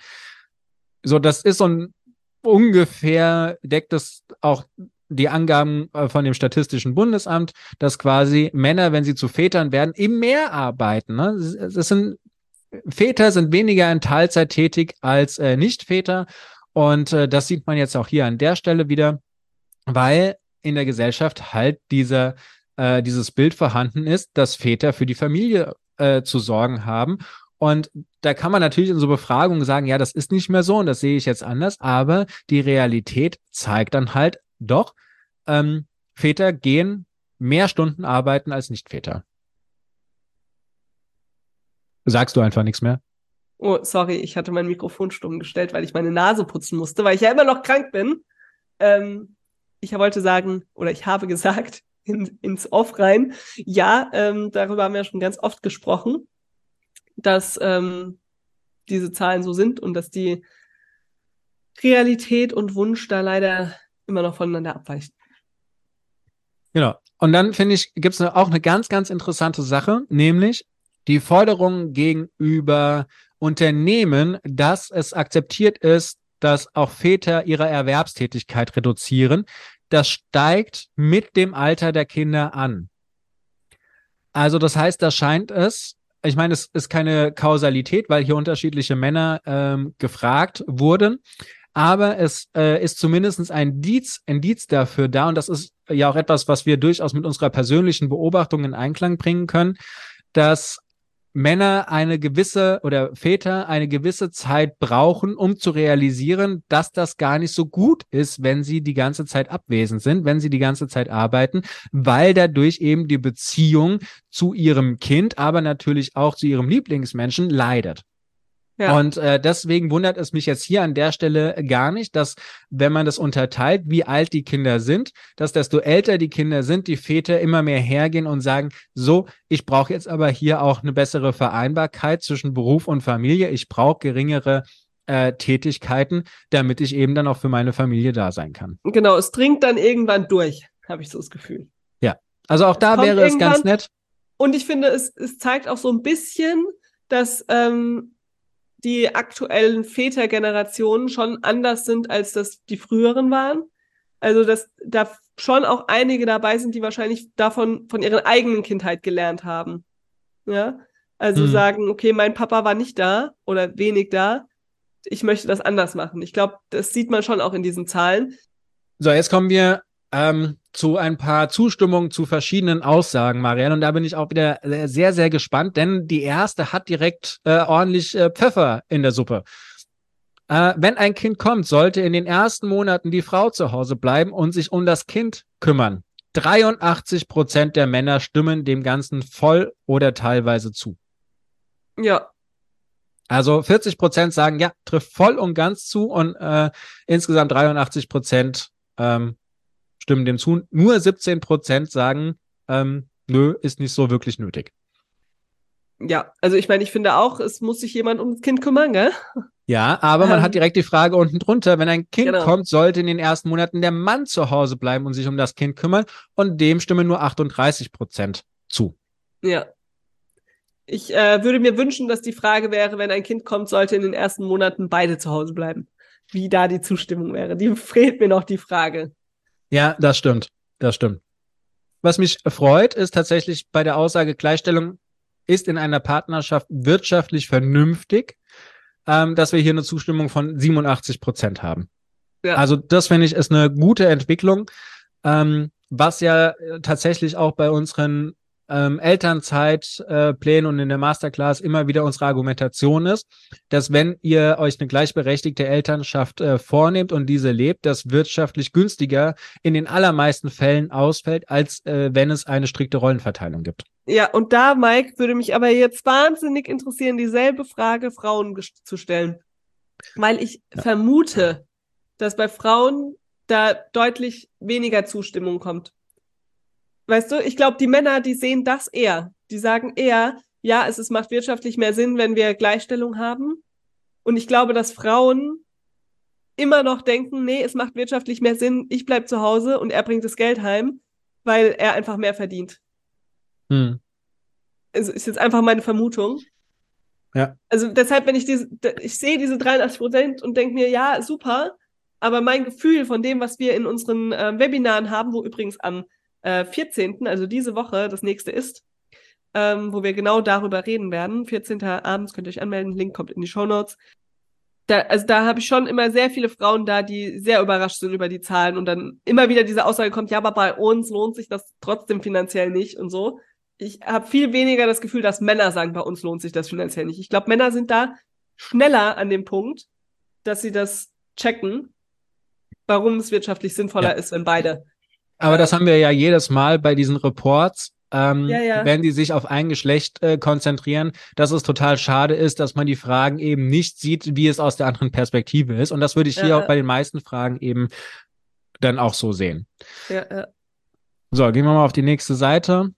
Speaker 2: So, das ist so ein ungefähr, deckt es auch die Angaben äh, von dem Statistischen Bundesamt, dass quasi Männer, wenn sie zu Vätern werden, eben mehr arbeiten. Ne? Das sind, Väter sind weniger in Teilzeit tätig als äh, Nicht-Väter und äh, das sieht man jetzt auch hier an der Stelle wieder, weil in der Gesellschaft halt dieser, äh, dieses Bild vorhanden ist, dass Väter für die Familie äh, zu sorgen haben. Und da kann man natürlich in so Befragungen sagen, ja, das ist nicht mehr so und das sehe ich jetzt anders, aber die Realität zeigt dann halt doch, ähm, Väter gehen mehr Stunden arbeiten als Nicht-Väter. Sagst du einfach nichts mehr?
Speaker 1: Oh, sorry, ich hatte mein Mikrofon stumm gestellt, weil ich meine Nase putzen musste, weil ich ja immer noch krank bin. Ähm, ich wollte sagen, oder ich habe gesagt, in, ins Off rein, ja, ähm, darüber haben wir schon ganz oft gesprochen, dass ähm, diese Zahlen so sind und dass die Realität und Wunsch da leider immer noch voneinander abweichen.
Speaker 2: Genau. Und dann finde ich, gibt es auch eine ganz, ganz interessante Sache, nämlich die Forderung gegenüber Unternehmen, dass es akzeptiert ist, dass auch Väter ihre Erwerbstätigkeit reduzieren. Das steigt mit dem Alter der Kinder an. Also das heißt, da scheint es, ich meine, es ist keine Kausalität, weil hier unterschiedliche Männer ähm, gefragt wurden, aber es äh, ist zumindest ein Indiz, Indiz dafür da, und das ist ja auch etwas, was wir durchaus mit unserer persönlichen Beobachtung in Einklang bringen können, dass Männer eine gewisse oder Väter eine gewisse Zeit brauchen, um zu realisieren, dass das gar nicht so gut ist, wenn sie die ganze Zeit abwesend sind, wenn sie die ganze Zeit arbeiten, weil dadurch eben die Beziehung zu ihrem Kind, aber natürlich auch zu ihrem Lieblingsmenschen leidet. Ja. Und äh, deswegen wundert es mich jetzt hier an der Stelle gar nicht, dass, wenn man das unterteilt, wie alt die Kinder sind, dass desto älter die Kinder sind, die Väter immer mehr hergehen und sagen, so, ich brauche jetzt aber hier auch eine bessere Vereinbarkeit zwischen Beruf und Familie. Ich brauche geringere äh, Tätigkeiten, damit ich eben dann auch für meine Familie da sein kann.
Speaker 1: Genau, es dringt dann irgendwann durch, habe ich so das Gefühl.
Speaker 2: Ja, also auch da wäre es ganz nett.
Speaker 1: Und ich finde, es, es zeigt auch so ein bisschen, dass ähm, die aktuellen Vätergenerationen schon anders sind, als das die früheren waren. Also, dass da schon auch einige dabei sind, die wahrscheinlich davon von ihrer eigenen Kindheit gelernt haben. Ja, also hm. sagen, okay, mein Papa war nicht da oder wenig da. Ich möchte das anders machen. Ich glaube, das sieht man schon auch in diesen Zahlen.
Speaker 2: So, jetzt kommen wir ähm, zu ein paar Zustimmungen zu verschiedenen Aussagen, Marielle. Und da bin ich auch wieder sehr, sehr gespannt, denn die erste hat direkt äh, ordentlich äh, Pfeffer in der Suppe. Äh, wenn ein Kind kommt, sollte in den ersten Monaten die Frau zu Hause bleiben und sich um das Kind kümmern. dreiundachtzig Prozent der Männer stimmen dem Ganzen voll oder teilweise zu.
Speaker 1: Ja.
Speaker 2: Also vierzig Prozent sagen, ja, trifft voll und ganz zu, und äh, insgesamt dreiundachtzig Prozent ähm, stimmen dem zu. Nur siebzehn Prozent sagen, ähm, nö, ist nicht so wirklich nötig.
Speaker 1: Ja, also ich meine, ich finde auch, es muss sich jemand um das Kind kümmern, gell?
Speaker 2: Ja, aber man
Speaker 1: ähm,
Speaker 2: hat direkt die Frage unten drunter, wenn ein Kind
Speaker 1: genau.
Speaker 2: kommt, sollte in den ersten Monaten der Mann zu Hause bleiben und sich um das Kind kümmern, und dem stimmen nur achtunddreißig Prozent zu.
Speaker 1: Ja. Ich äh, würde mir wünschen, dass die Frage wäre, wenn ein Kind kommt, sollte in den ersten Monaten beide zu Hause bleiben. Wie da die Zustimmung wäre. Die fehlt mir noch, die Frage.
Speaker 2: Ja, das stimmt. Das stimmt. Was mich freut, ist tatsächlich bei der Aussage, Gleichstellung ist in einer Partnerschaft wirtschaftlich vernünftig, ähm, dass wir hier eine Zustimmung von siebenundachtzig Prozent haben. Ja. Also das, finde ich, ist eine gute Entwicklung, ähm, was ja tatsächlich auch bei unseren ähm, Elternzeitplänen äh, und in der Masterclass immer wieder unsere Argumentation ist, dass wenn ihr euch eine gleichberechtigte Elternschaft äh, vornehmt und diese lebt, das wirtschaftlich günstiger in den allermeisten Fällen ausfällt, als äh, wenn es eine strikte Rollenverteilung gibt.
Speaker 1: Ja, und da, Mike, würde mich aber jetzt wahnsinnig interessieren, dieselbe Frage Frauen zu stellen. Weil ich ja. vermute, dass bei Frauen da deutlich weniger Zustimmung kommt. Weißt du, ich glaube, die Männer, die sehen das eher. Die sagen eher, ja, es, es macht wirtschaftlich mehr Sinn, wenn wir Gleichstellung haben. Und ich glaube, dass Frauen immer noch denken, nee, es macht wirtschaftlich mehr Sinn, ich bleib zu Hause und er bringt das Geld heim, weil er einfach mehr verdient. Hm. Also ist jetzt einfach meine Vermutung.
Speaker 2: Ja.
Speaker 1: Also deshalb, wenn ich diese, ich sehe diese dreiundachtzig Prozent und denke mir, ja, super, aber mein Gefühl von dem, was wir in unseren äh, Webinaren haben, wo übrigens am äh, vierzehnten, also diese Woche, das nächste ist, ähm, wo wir genau darüber reden werden. vierzehnten abends könnt ihr euch anmelden, Link kommt in die Shownotes. Da, also da habe ich schon immer sehr viele Frauen da, die sehr überrascht sind über die Zahlen und dann immer wieder diese Aussage kommt, ja, aber bei uns lohnt sich das trotzdem finanziell nicht und so. Ich habe viel weniger das Gefühl, dass Männer sagen, bei uns lohnt sich das finanziell nicht. Ich glaube, Männer sind da schneller an dem Punkt, dass sie das checken, warum es wirtschaftlich sinnvoller ja. ist, wenn beide.
Speaker 2: Aber äh, das haben wir ja jedes Mal bei diesen Reports, ähm,
Speaker 1: ja, ja.
Speaker 2: wenn die sich auf ein Geschlecht äh, konzentrieren, dass es total schade ist, dass man die Fragen eben nicht sieht, wie es aus der anderen Perspektive ist. Und das würde ich hier ja, auch ja. bei den meisten Fragen eben dann auch so sehen.
Speaker 1: Ja, ja.
Speaker 2: So, gehen wir mal auf die nächste Seite.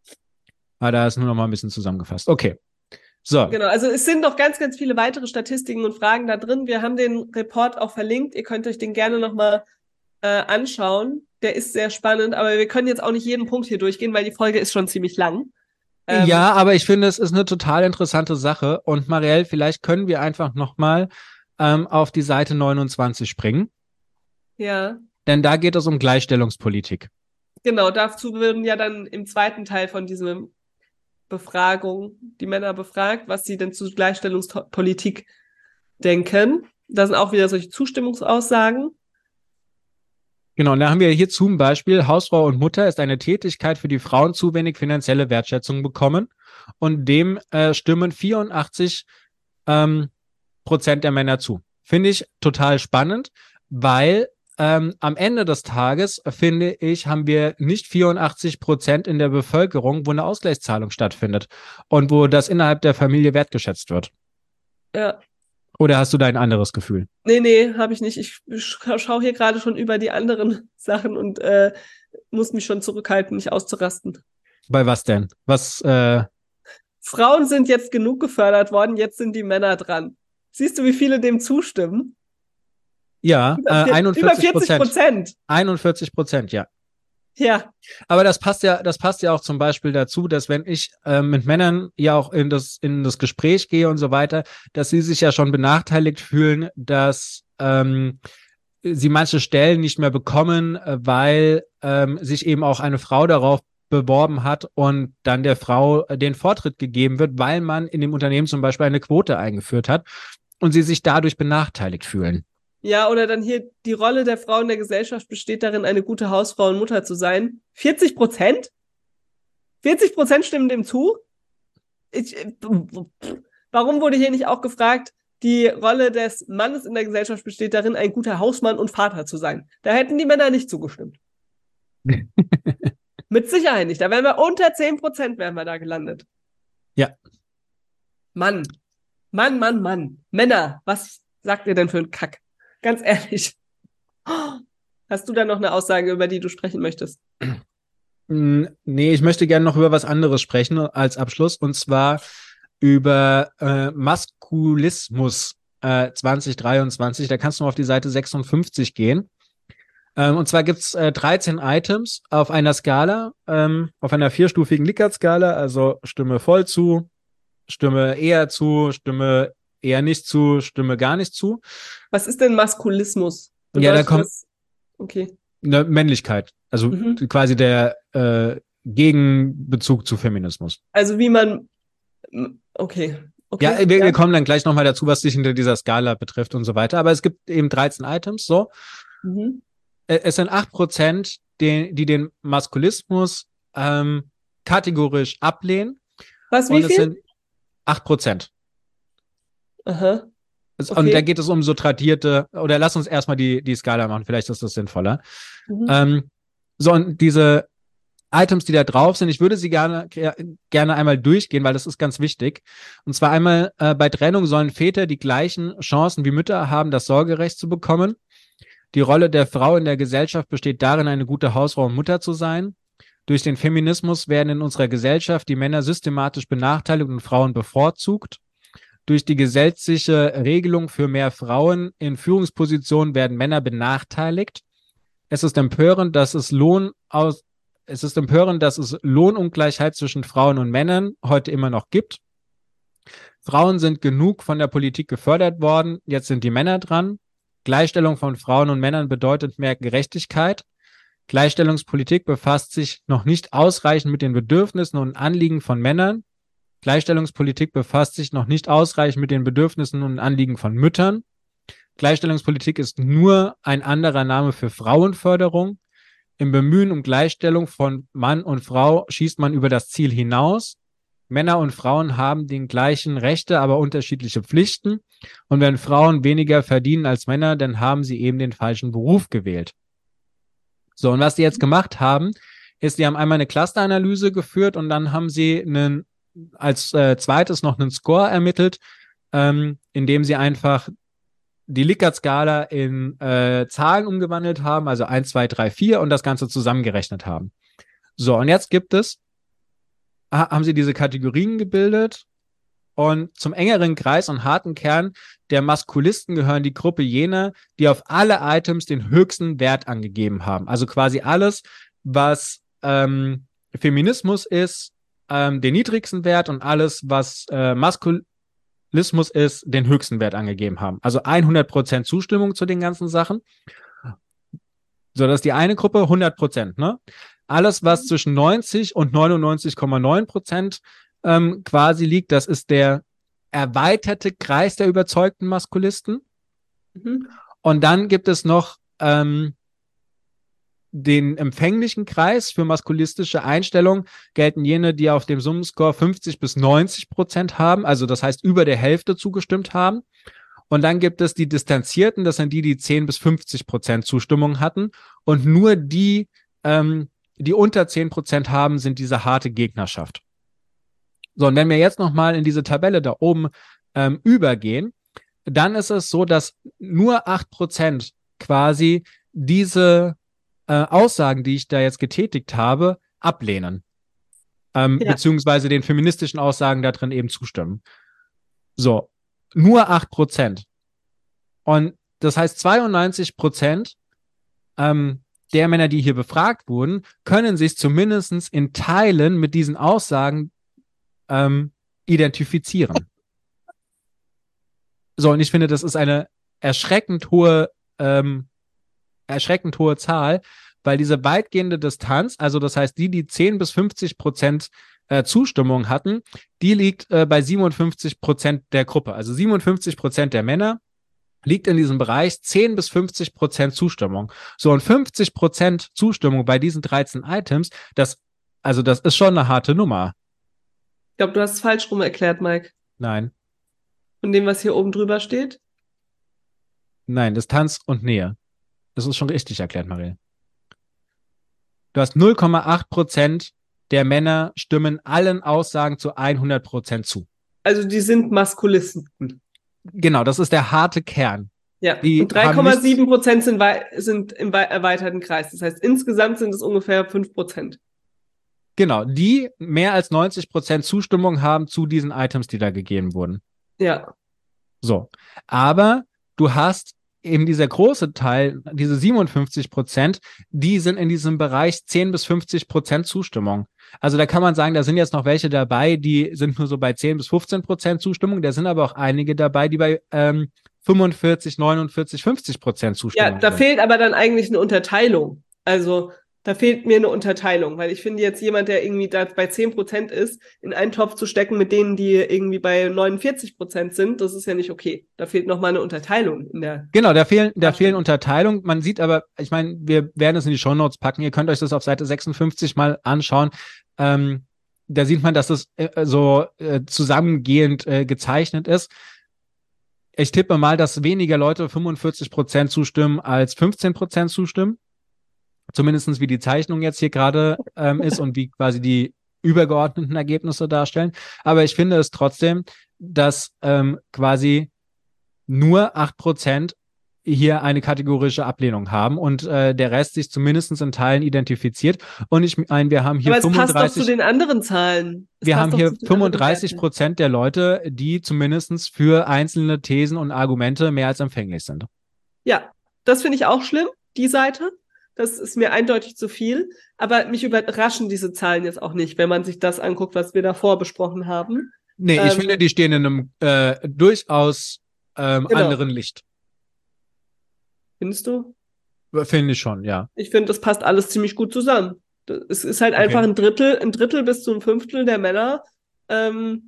Speaker 2: Ah, da ist nur noch mal ein bisschen zusammengefasst. Okay. So.
Speaker 1: Genau, also es sind noch ganz, ganz viele weitere Statistiken und Fragen da drin. Wir haben den Report auch verlinkt. Ihr könnt euch den gerne noch mal äh, anschauen. Der ist sehr spannend, aber wir können jetzt auch nicht jeden Punkt hier durchgehen, weil die Folge ist schon ziemlich lang.
Speaker 2: Ähm, ja, aber ich finde, es ist eine total interessante Sache. Und Marielle, vielleicht können wir einfach noch mal ähm, auf die Seite neunundzwanzig springen.
Speaker 1: Ja.
Speaker 2: Denn da geht es um Gleichstellungspolitik.
Speaker 1: Genau, dazu würden ja dann im zweiten Teil von dieser Befragung die Männer befragt, was sie denn zu Gleichstellungspolitik denken. Da sind auch wieder solche Zustimmungsaussagen.
Speaker 2: Genau, und da haben wir hier zum Beispiel, Hausfrau und Mutter ist eine Tätigkeit, für die Frauen zu wenig finanzielle Wertschätzung bekommen. Und dem äh, stimmen vierundachtzig ähm, Prozent der Männer zu. Finde ich total spannend, weil ähm, am Ende des Tages, finde ich, haben wir nicht vierundachtzig Prozent in der Bevölkerung, wo eine Ausgleichszahlung stattfindet und wo das innerhalb der Familie wertgeschätzt wird.
Speaker 1: Ja.
Speaker 2: Oder hast du da ein anderes Gefühl?
Speaker 1: Nee, nee, habe ich nicht. Ich scha schaue hier gerade schon über die anderen Sachen und äh, muss mich schon zurückhalten, nicht auszurasten.
Speaker 2: Bei was denn? Was, äh,
Speaker 1: Frauen sind jetzt genug gefördert worden, jetzt sind die Männer dran. Siehst du, wie viele dem zustimmen?
Speaker 2: ja,
Speaker 1: Über,
Speaker 2: äh,
Speaker 1: vier, über
Speaker 2: einundvierzig
Speaker 1: vierzig Prozent.
Speaker 2: einundvierzig Prozent, ja.
Speaker 1: Ja.
Speaker 2: Aber das passt ja, das passt ja auch zum Beispiel dazu, dass wenn ich äh, mit Männern ja auch in das, in das Gespräch gehe und so weiter, dass sie sich ja schon benachteiligt fühlen, dass ähm, sie manche Stellen nicht mehr bekommen, äh, weil ähm, sich eben auch eine Frau darauf beworben hat und dann der Frau den Vortritt gegeben wird, weil man in dem Unternehmen zum Beispiel eine Quote eingeführt hat und sie sich dadurch benachteiligt fühlen.
Speaker 1: Ja, oder dann hier, die Rolle der Frau in der Gesellschaft besteht darin, eine gute Hausfrau und Mutter zu sein. vierzig Prozent? vierzig Prozent stimmen dem zu? Ich, warum wurde hier nicht auch gefragt, die Rolle des Mannes in der Gesellschaft besteht darin, ein guter Hausmann und Vater zu sein? Da hätten die Männer nicht zugestimmt. Mit Sicherheit nicht. Da wären wir unter zehn Prozent wären wir da gelandet.
Speaker 2: Ja.
Speaker 1: Mann. Mann, Mann, Mann. Männer, was sagt ihr denn für einen Kack? Ganz ehrlich. Hast du da noch eine Aussage, über die du sprechen möchtest?
Speaker 2: Nee, ich möchte gerne noch über was anderes sprechen als Abschluss, und zwar über äh, Maskulismus äh, zwanzig dreiundzwanzig. Da kannst du mal auf die Seite sechsundfünfzig gehen. Ähm, und zwar gibt's äh, dreizehn Items auf einer Skala, ähm, auf einer vierstufigen Likert-Skala, also Stimme voll zu, Stimme eher zu, Stimme eher nicht zu, Stimme gar nicht zu.
Speaker 1: Was ist denn Maskulismus?
Speaker 2: Ja, da
Speaker 1: Bedeutet
Speaker 2: kommt
Speaker 1: das? Okay.
Speaker 2: eine Männlichkeit, also
Speaker 1: Mhm.
Speaker 2: quasi der äh, Gegenbezug zu Feminismus.
Speaker 1: Also wie man. Okay. Okay.
Speaker 2: Ja, wir, wir kommen dann gleich nochmal dazu, was sich hinter dieser Skala betrifft und so weiter. Aber es gibt eben dreizehn Items, so.
Speaker 1: Mhm.
Speaker 2: Es sind acht Prozent, die, die den Maskulismus ähm, kategorisch ablehnen.
Speaker 1: Was, wie
Speaker 2: und es
Speaker 1: viel?
Speaker 2: sind acht Prozent.
Speaker 1: Aha.
Speaker 2: Okay.
Speaker 1: Okay.
Speaker 2: Und da geht es um so tradierte, oder lass uns erstmal die, die Skala machen, vielleicht ist das sinnvoller.
Speaker 1: Mhm.
Speaker 2: Ähm, so, und diese Items, die da drauf sind, ich würde sie gerne, gerne einmal durchgehen, weil das ist ganz wichtig. Und zwar einmal, äh, bei Trennung sollen Väter die gleichen Chancen wie Mütter haben, das Sorgerecht zu bekommen. Die Rolle der Frau in der Gesellschaft besteht darin, eine gute Hausfrau und Mutter zu sein. Durch den Feminismus werden in unserer Gesellschaft die Männer systematisch benachteiligt und Frauen bevorzugt. Durch die gesetzliche Regelung für mehr Frauen in Führungspositionen werden Männer benachteiligt. Es ist empörend, dass es Lohn aus, es ist empörend, dass es Lohnungleichheit zwischen Frauen und Männern heute immer noch gibt. Frauen sind genug von der Politik gefördert worden, jetzt sind die Männer dran. Gleichstellung von Frauen und Männern bedeutet mehr Gerechtigkeit. Gleichstellungspolitik befasst sich noch nicht ausreichend mit den Bedürfnissen und Anliegen von Männern. Gleichstellungspolitik befasst sich noch nicht ausreichend mit den Bedürfnissen und Anliegen von Müttern. Gleichstellungspolitik ist nur ein anderer Name für Frauenförderung. Im Bemühen um Gleichstellung von Mann und Frau schießt man über das Ziel hinaus. Männer und Frauen haben die gleichen Rechte, aber unterschiedliche Pflichten. Und wenn Frauen weniger verdienen als Männer, dann haben sie eben den falschen Beruf gewählt. So, und was die jetzt gemacht haben, ist, die haben einmal eine Clusteranalyse geführt und dann haben sie einen, als äh, zweites noch einen Score ermittelt, ähm, indem sie einfach die Likert-Skala in äh, Zahlen umgewandelt haben, also eins, zwei, drei, vier und das Ganze zusammengerechnet haben. So, und jetzt gibt es, haben sie diese Kategorien gebildet und zum engeren Kreis und harten Kern der Maskulisten gehören die Gruppe jener, die auf alle Items den höchsten Wert angegeben haben. Also quasi alles, was ähm, Feminismus ist, ähm, den niedrigsten Wert und alles, was äh, Maskulinität Maskulismus ist, den höchsten Wert angegeben haben. Also hundert Prozent Zustimmung zu den ganzen Sachen. So, das ist die eine Gruppe, hundert Prozent, ne? Alles, was zwischen neunzig und neunundneunzig Komma neun Prozent ähm, quasi liegt, das ist der erweiterte Kreis der überzeugten Maskulisten. Mhm. Und dann gibt es noch ähm, den empfänglichen Kreis. Für maskulistische Einstellungen gelten jene, die auf dem Summenscore fünfzig bis neunzig Prozent haben, also das heißt über der Hälfte zugestimmt haben. Und dann gibt es die Distanzierten, das sind die, die zehn bis fünfzig Prozent Zustimmung hatten. Und nur die, ähm, die unter zehn Prozent haben, sind diese harte Gegnerschaft. So, und wenn wir jetzt nochmal in diese Tabelle da oben ähm, übergehen, dann ist es so, dass nur acht Prozent quasi diese äh, Aussagen, die ich da jetzt getätigt habe, ablehnen. Ähm, ja. Beziehungsweise den feministischen Aussagen da drin eben zustimmen. So, nur acht Prozent. Und das heißt, zweiundneunzig Prozent ähm, der Männer, die hier befragt wurden, können sich zumindest in Teilen mit diesen Aussagen ähm, identifizieren. So, und ich finde, das ist eine erschreckend hohe, ähm, erschreckend hohe Zahl, weil diese weitgehende Distanz, also das heißt, die, die zehn bis fünfzig Prozent äh, Zustimmung hatten, die liegt äh, bei siebenundfünfzig Prozent der Gruppe. Also siebenundfünfzig Prozent der Männer liegt in diesem Bereich zehn bis fünfzig Prozent Zustimmung. So, und fünfzig Prozent Zustimmung bei diesen dreizehn Items, das, also das ist schon eine harte Nummer.
Speaker 1: Ich glaube, du hast es falsch rum erklärt, Mike.
Speaker 2: Nein.
Speaker 1: Von dem, was hier oben drüber steht?
Speaker 2: Nein, Distanz und Nähe. Das ist schon richtig erklärt, Marie. Du hast null Komma acht Prozent der Männer stimmen allen Aussagen zu hundert Prozent zu.
Speaker 1: Also die sind Maskulisten.
Speaker 2: Genau, das ist der harte Kern.
Speaker 1: Ja, die und drei Komma sieben Prozent sind, sind im erweiterten Kreis. Das heißt, insgesamt sind es ungefähr fünf Prozent.
Speaker 2: Genau, die mehr als neunzig Prozent Zustimmung haben zu diesen Items, die da gegeben wurden.
Speaker 1: Ja.
Speaker 2: So, aber du hast eben dieser große Teil, diese siebenundfünfzig Prozent, die sind in diesem Bereich zehn bis fünfzig Prozent Zustimmung. Also da kann man sagen, da sind jetzt noch welche dabei, die sind nur so bei zehn bis fünfzehn Prozent Zustimmung. Da sind aber auch einige dabei, die bei ähm, fünfundvierzig, neunundvierzig, fünfzig Prozent Zustimmung
Speaker 1: Ja, da
Speaker 2: sind.
Speaker 1: fehlt aber dann eigentlich eine Unterteilung. Also da fehlt mir eine Unterteilung, weil ich finde jetzt jemand, der irgendwie da bei zehn Prozent ist, in einen Topf zu stecken mit denen, die irgendwie bei neunundvierzig Prozent sind, das ist ja nicht okay. Da fehlt nochmal eine Unterteilung in der.
Speaker 2: Genau, da fehlen, da fehlen Unterteilungen. Man sieht aber, ich meine, wir werden es in die Shownotes packen. Ihr könnt euch das auf Seite sechsundfünfzig mal anschauen. Ähm, da sieht man, dass es äh, so äh, zusammengehend äh, gezeichnet ist. Ich tippe mal, dass weniger Leute fünfundvierzig Prozent zustimmen als fünfzehn Prozent zustimmen. Zumindest wie die Zeichnung jetzt hier gerade ähm, ist und wie quasi die übergeordneten Ergebnisse darstellen. Aber ich finde es trotzdem, dass ähm, quasi nur acht Prozent hier eine kategorische Ablehnung haben und äh, der Rest sich zumindest in Teilen identifiziert. Und ich meine, wir haben hier
Speaker 1: Aber es
Speaker 2: fünfunddreißig,
Speaker 1: passt doch zu den anderen Zahlen. Es
Speaker 2: wir haben hier fünfunddreißig Prozent der Leute, die zumindest für einzelne Thesen und Argumente mehr als empfänglich sind.
Speaker 1: Ja, das finde ich auch schlimm, die Seite. Das ist mir eindeutig zu viel. Aber mich überraschen diese Zahlen jetzt auch nicht, wenn man sich das anguckt, was wir davor besprochen haben.
Speaker 2: Nee,
Speaker 1: ähm,
Speaker 2: ich finde, die stehen in einem äh, durchaus ähm, genau. anderen Licht.
Speaker 1: Findest du?
Speaker 2: Finde ich schon, ja.
Speaker 1: Ich finde, das passt alles ziemlich gut zusammen. Es ist halt okay. einfach ein Drittel, ein Drittel bis zu ein Fünftel der Männer ähm,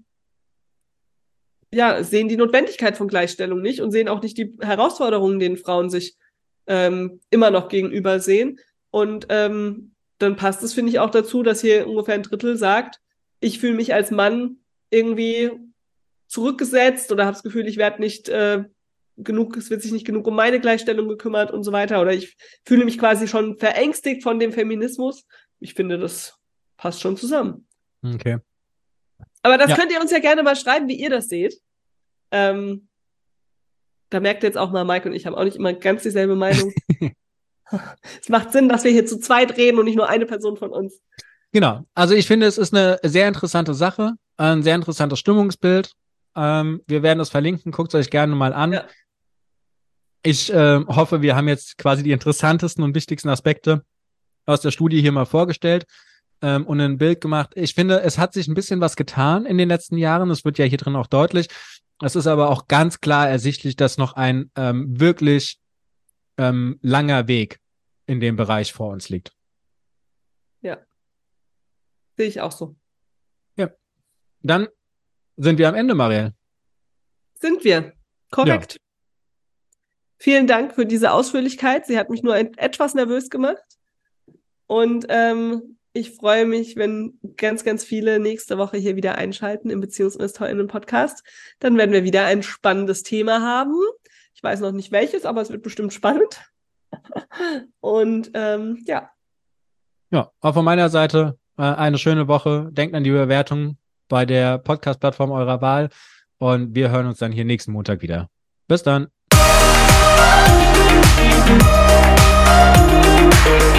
Speaker 1: ja, sehen die Notwendigkeit von Gleichstellung nicht und sehen auch nicht die Herausforderungen, denen Frauen sich ähm, immer noch gegenüber sehen. Und ähm, dann passt es, finde ich, auch dazu, dass hier ungefähr ein Drittel sagt, ich fühle mich als Mann irgendwie zurückgesetzt oder habe das Gefühl, ich werde nicht äh, genug, es wird sich nicht genug um meine Gleichstellung gekümmert und so weiter. Oder ich fühle mich quasi schon verängstigt von dem Feminismus. Ich finde, das passt schon zusammen.
Speaker 2: Okay.
Speaker 1: Aber das
Speaker 2: ja.
Speaker 1: könnt ihr uns ja gerne mal schreiben, wie ihr das seht. Ähm, da merkt ihr jetzt auch mal, Mike und ich haben auch nicht immer ganz dieselbe Meinung. Es macht Sinn, dass wir hier zu zweit reden und nicht nur eine Person von uns.
Speaker 2: Genau. Also ich finde, es ist eine sehr interessante Sache, ein sehr interessantes Stimmungsbild. Ähm, wir werden das verlinken, guckt es euch gerne mal an. Ja. Ich äh, hoffe, wir haben jetzt quasi die interessantesten und wichtigsten Aspekte aus der Studie hier mal vorgestellt ähm, und ein Bild gemacht. Ich finde, es hat sich ein bisschen was getan in den letzten Jahren. Es wird ja hier drin auch deutlich. Es ist aber auch ganz klar ersichtlich, dass noch ein ähm, wirklich ähm, langer Weg in dem Bereich vor uns liegt.
Speaker 1: Ja, sehe ich auch so.
Speaker 2: Ja, dann sind wir am Ende, Marielle.
Speaker 1: Sind wir. Korrekt. Ja. Vielen Dank für diese Ausführlichkeit. Sie hat mich nur etwas nervös gemacht. Und ähm, ich freue mich, wenn ganz, ganz viele nächste Woche hier wieder einschalten im BeziehungsinvestorInnen-Podcast. Dann werden wir wieder ein spannendes Thema haben. Ich weiß noch nicht welches, aber es wird bestimmt spannend. Und ähm, ja.
Speaker 2: Ja, auch von meiner Seite äh, eine schöne Woche. Denkt an die Bewertung bei der Podcast-Plattform eurer Wahl. Und wir hören uns dann hier nächsten Montag wieder. Bis dann.